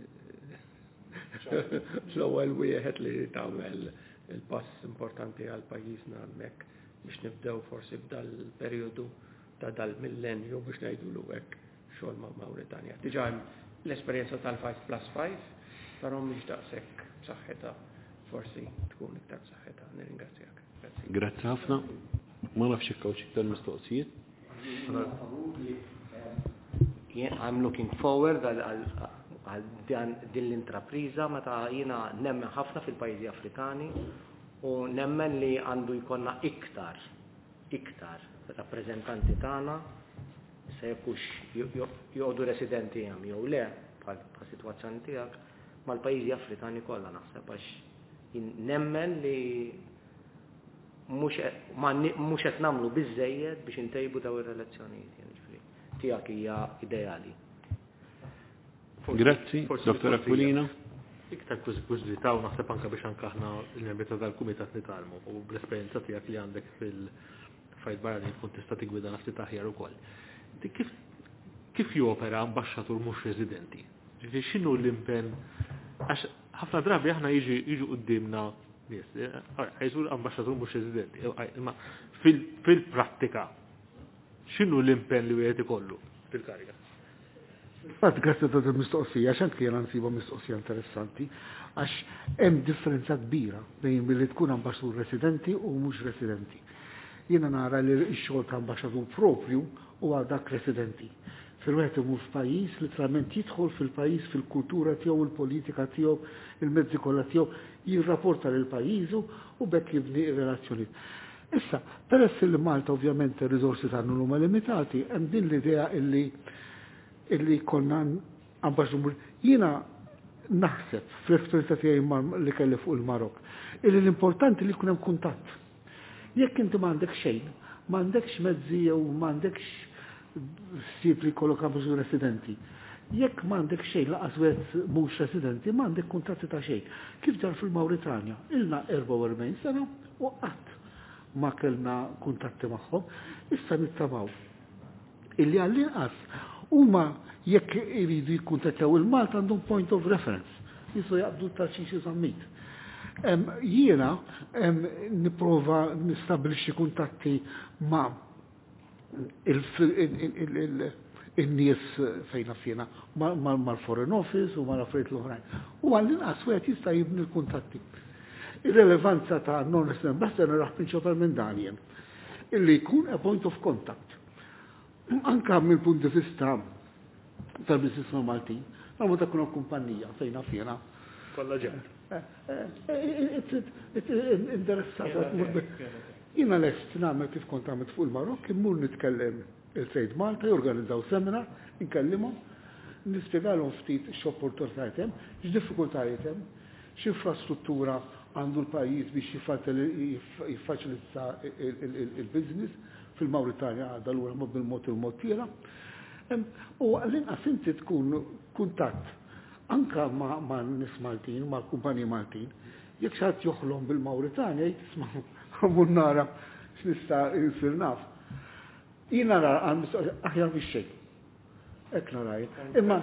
l-ewwel wieħed li tagħmel il-pass importanti għal pajjiżna hemmhekk biex nibdew forsi b'dal-perjodu ta' dal-millenju biex ngħidulu hekk xogħol ma' Mauritania. Diġà hemm l-esperjenza tal-five plus five, però mhix daqshekk b'saħħitha forsi tkun iktar b'saħħitha. Nirringrazzjak. Grazzi ħafna. Ma nafx hekk hawn xi iktar mistoqsijiet. I'm looking forward għal din l-intrapriża meta jiena nemmen ħafna fil-pajjiżi Afrikani u nemmen li għandu jkollna iktar iktar rappreżentanti tagħna se jekkux joqogħdu residenti hemm jew le bħal sitwazzjoni tiegħek mal-pajjiżi Afrikani kollha naħseb għax nemmen li mhux qed nagħmlu biżżejjed biex intejbu daw ir-relazzjonijiet tiegħek hija ideali. Grazzi, Dottor Aquilino. Iktar kużbitaw naħseb anke biex anke aħna l-membri tal-kumitat nitalmu u bl-esperjenza tiegħek li għandek fil-fajt barranin tkun tista' tigwida nafti taħjar ukoll. Kif kif jopera ambaxxatur mhux residenti? X'inhu l-impenn għax ħafna drabi aħna jiġi jiġu qudiemna nies, għajżur ambaxxatur mhux residenti, imma fil-prattika x'inhu l-impenn li wieħed ikollu fil-kariga? Fatt grazzi ta' mistoqsija, għax anke jiena nsiba mistoqsija interessanti, għax hemm differenza kbira bejn milli tkun ambaxxatur residenti u mhux residenti. Jiena nara li x-xogħol ta' ambaxxatur propju huwa dak residenti. Fil-wieħed imur f'pajjiż literalment jidħol fil-pajjiż fil-kultura tiegħu, il-politika tiegħu, il-mezzi kollha tiegħu, jirrapporta lil pajjiżu u bekk jibni r-relazzjonijiet. Issa, peress li Malta ovvjament ir-riżorsi tagħna huma limitati, hemm din l-idea illi illi konna ambaxxatur. Jiena naħseb fl-esperjenza tiegħi li kelli fuq il-Marok, illi l-importanti li jkun hemm kuntatt. Jekk inti m'għandek xejn, m'għandekx mezzi jew m'għandekx sib li kollok ambaxxatur residenti. Jekk m'għandek xejn laqas wieħed mhux residenti, m'għandek kuntatti ta' xejn. Kif ġar fil-Mawritanja? Ilna erba' u erbgħin sena u qatt ma kellna kuntatti magħhom, issa nittamaw. Illi għall-inqas huma jekk iridu jikkuntattjaw il-Malta għandhom point of reference. Jistgħu jaqbdu ta' xi xi sammit. Jiena nipprova nistabbilixxi kuntatti ma' il-nies fejna fjena mal-Foreign Office u mal-affarijiet l-oħrajn. U għall-inqas wieħed jista' jibni l-kuntatti. Ir-relevanza ta' non-resident ambassador raħ prinċipal minn Daniel. illi jkun a point of contact. Anka mill punt di vista tal-business ma' Maltin, għamu ta' kuna kumpanija fejna fjena. Kolla ġer. Interessata. Jina lest namel kif kont għamet fuq il-Marok, immur nitkellem il-Trade Malta, jorganizzaw seminar, inkellimhom, nispjegalhom ftit x'opportunitajiet hemm, x'diffikultajiet hemm, x'infrastruttura għandu l-pajjiż biex jiffaċilizza il-business fil-Mawritanja għadha l-ura mod bil-mod il-mod tiela. U għallin inti tkun kuntatt anka ma' nis Maltin, ma' kumpanji Maltin, jekk xaħat joħlom bil-Mawritanja, jtisma' għamur nara x'nista' jisir naf. Jina nara għan aħjar biex xejn. Ek naraj. Imma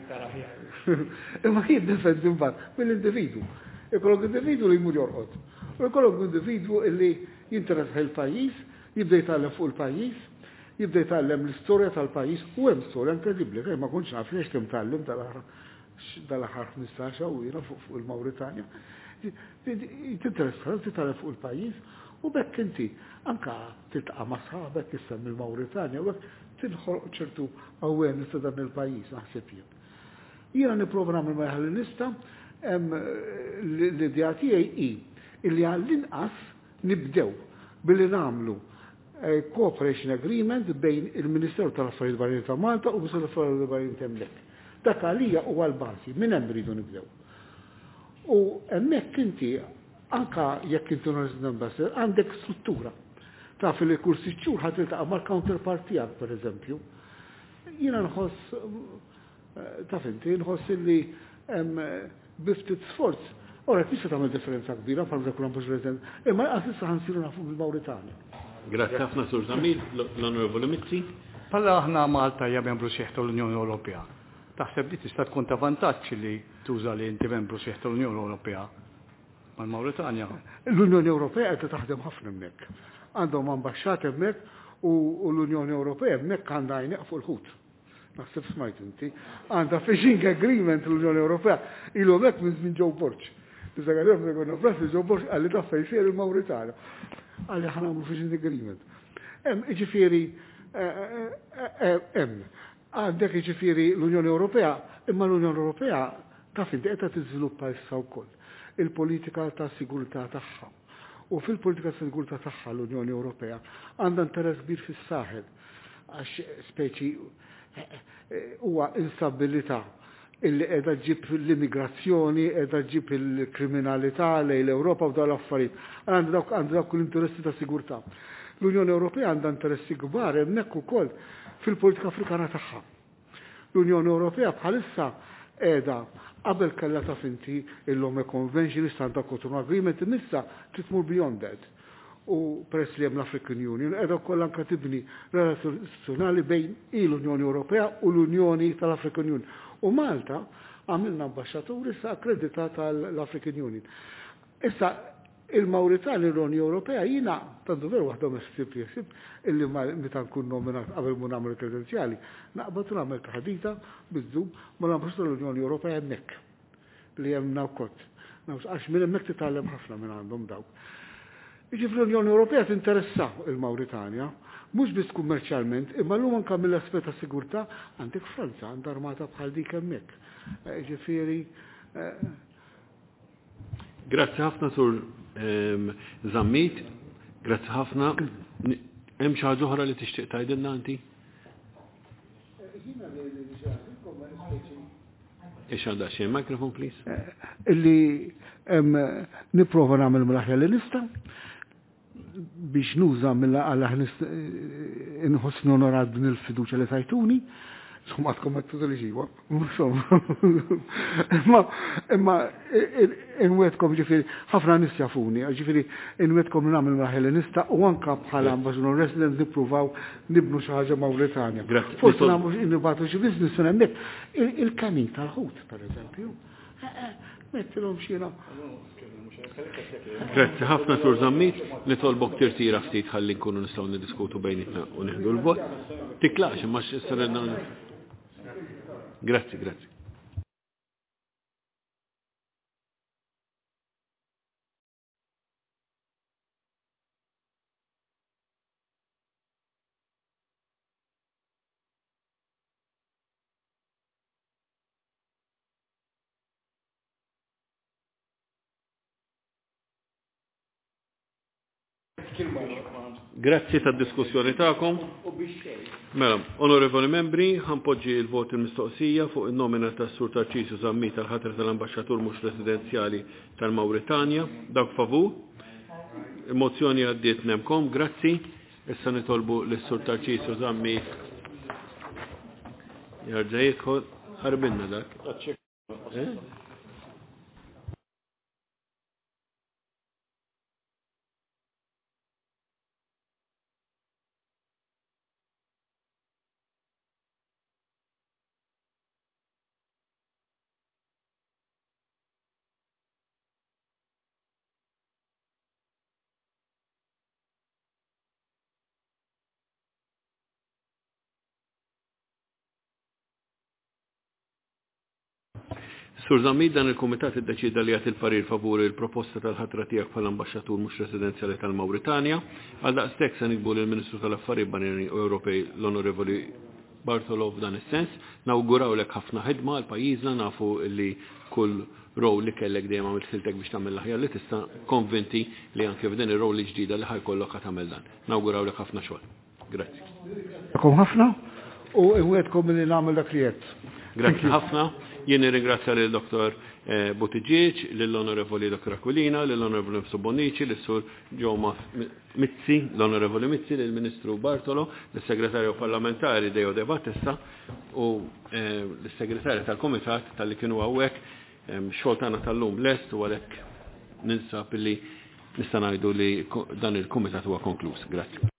imma jiddefendi mbagħad mill-individu. Ikollok individu li jmur jorqod. U ikollok individu li jinteressa il-pajjiż, jibda jitgħallem fuq il-pajjiż, jibda jitgħallem l-istorja tal-pajjiż u hemm storja inkredibbli, fejn ma kontx naf liex timtgħallem dal-aħħar ħmistax u jiena fuq il-Mawritanja. Tinteressa titgħallem fuq il-pajjiż u bekk inti anka tiltaqa' ma' sħabek issa mill-Mawritanja u bekk tidħol ċertu awareness ta' dan il-pajjiż naħseb jien. Jiena nipprova nagħmel ma ħalli nista' l-idea tiegħi hi illi għall-inqas nibdew billi nagħmlu cooperation agreement bejn il-Ministeru tal-Affarijiet Barranin ta' Malta u Ministeru tal-Affarijiet Barranin temlek. Dak għalija huwa l-bażi, minn hemm rridu nibdew. U hemmhekk inti anka jekk inti resident ambassador għandek struttura. Taf li kursi ċur ħadd iltaqa' mal-counterpart tiegħek pereżempju. Jiena nħoss taf inti nħoss li hemm biftit sforz. Ora tista' tagħmel differenza kbira bħal dak mhux resident, imma qas issa ħansiru nafu bil-Mawritanja. Grazzi ħafna Sur Żamil, l-Onorevoli Mizzi. Palla aħna Malta hija membru sieħ tal-Unjoni Ewropea. Taħseb li tista' tkun ta' vantaġġ li tuża li inti membru sieħ tal-Unjoni Ewropea mal-Mawritanja. L-Unjoni Ewropea qed taħdem ħafna hemmhekk. Għandhom ambaxxat hemmhekk u l-Unjoni Ewropea hemmhekk għandha għajneq fuq il-ħut. Naħseb smajt inti. Għandha fishing agreement l-Unjoni Ewropea ilu hemmhekk minn żmien ġew Borġ. Tista' għalihom ikunu frassi ġew Borġ għalli taffa jsir il-Mawritanja. Għalli ħanagħmlu fishing agreement. Hemm jiġifieri hemm għandek jiġifieri l-Unjoni Ewropea, imma l-Unjoni Ewropea taf inti qed tiżviluppa issa wkoll il-politika ta' sigurtà tagħha. U fil-politika ta' sigurtà tagħha l-Unjoni Ewropea għandha interess kbir fis-Saħel għax speċi huwa instabilità illi qiegħda ġib l-immigrazzjoni, qiegħda ġib il-kriminalità lejn l-Ewropa u dawn l-affarijiet. Għandha dawk l-interessi ta' sigurtà. L-Unjoni Ewropea għandha interessi kbar hemmhekk ukoll fil-politika Afrikana tagħha. L-Unjoni Ewropea bħalissa qiegħda qabel kellha taf inti il-Lome Convention istanta Cotonou Agreement imissa trid tmur beyond that. U peress li hemm l-African Union qiegħda wkoll anke tibni relazzjoni istituzzjonali bejn l-Unjoni Ewropea u l-Unjoni tal-African Union. U Malta għamilna ambasċatur issa akkreditata tal-African Union. Issa il-Mawritania l-Unjoni Ewropea jiena tantu veru waħda messib jesib illi meta nkun nominat qabel mu nagħmel kredenzjali naqbad nagħmel taħdita biżżum mal-Ambaxxatur l-Unjoni Ewropea hemmhekk li hemm nawkot. Għax minn hemmhekk titgħallem ħafna minn għandhom dawk. Jiġifieri l-Unjoni Ewropea tinteressa il-Mawritania mhux biss kummerċjalment, imma llum anke mill-aspett ta' sigurtà għandek Franza għandha armata bħal dik hemmhekk. Jiġifieri Grazzi ħafna Sur Zammit, grazzi ħafna. Hemm xi ħaġa oħra li tixtieq tgħidilna inti? Ix għandha xejn microphone please. Illi nipprova nagħmel mill-aħjar li nista' biex nuża mill-għala inħossni onorat din il-fiduċja li tajtuni. Insomma, tkom għattu li ġiwa. Imma, inwetkom ġifiri, ħafna nisjafuni, ġifiri, inwetkom namil maħel nista u anka bħala ambasġunur resident nipruvaw nibnu xaħġa Mawritania. Forse namlu innibatu xi biznis nemmek, il-kamin tal-ħut, per eżempju. Mettilom xina. Grazzi ħafna Sur Zammit, nitolbok tirtira ftit ħalli nkunu nistgħu niddiskutu bejnitna u neħdu l-vot. Tiklax imma x'istarna. Grazie, grazie. Grazzi tad-diskussjoni tagħkom. Mela, onorevoli membri, ħanpoġġi l-vot il-mistoqsija fuq in-nomina tas-Sur Tarċisju Żammi tal-ħatra tal-Ambaxxatur mhux residenzjali tal-Mawritanja. Dawk favur? Il-mozzjoni għaddiet nemkom, grazzi. Issa nitolbu lis-Sur Tarċisju Żammi jarġa' jidħol ħarbinna dak. Sur Żammi, dan il-Kumitat iddeċida li għat il-parir favur il-proposta tal-ħatra tiegħek bħall-Ambaxxatur mhux residenzjali tal-Mawritanja, għal daqstek se nikbu lill-Ministru tal-Affarijiet Barranin Ewropej l-Onorevoli Bartolo f'dan is-sens, nawgurawlek ħafna ħidma għal pajjiżna, nafu li kull row li kellek dejjem għamilt siltek biex tagħmel l-aħjar li tista' konvinti li anke f'din ir-row li ġdida li ħajkollok ħad tagħmel dan. Nawgurawlek ħafna xogħol. Grazzi. Kom ħafna u wetkom li nagħmel dak li qed. Grazzi ħafna. Jien ringrazzja lil doktor Buttigieg, lill-Onorevoli doktor Aquilina, lill-Onorevoli Sobonici, lis-Sur Ġoma Mizzi, l-Onorevoli Mizzi, lill-Ministru Bartolo, lis-Segretarju Parlamentari Deo De Battista u l-Segretarju tal-Komitat tal-li kienu hawnhekk xogħol tagħna tal-lum lest u għalhekk ninsab li nista' ngħidu li dan il-Kumitat huwa konkluż. Grazzi.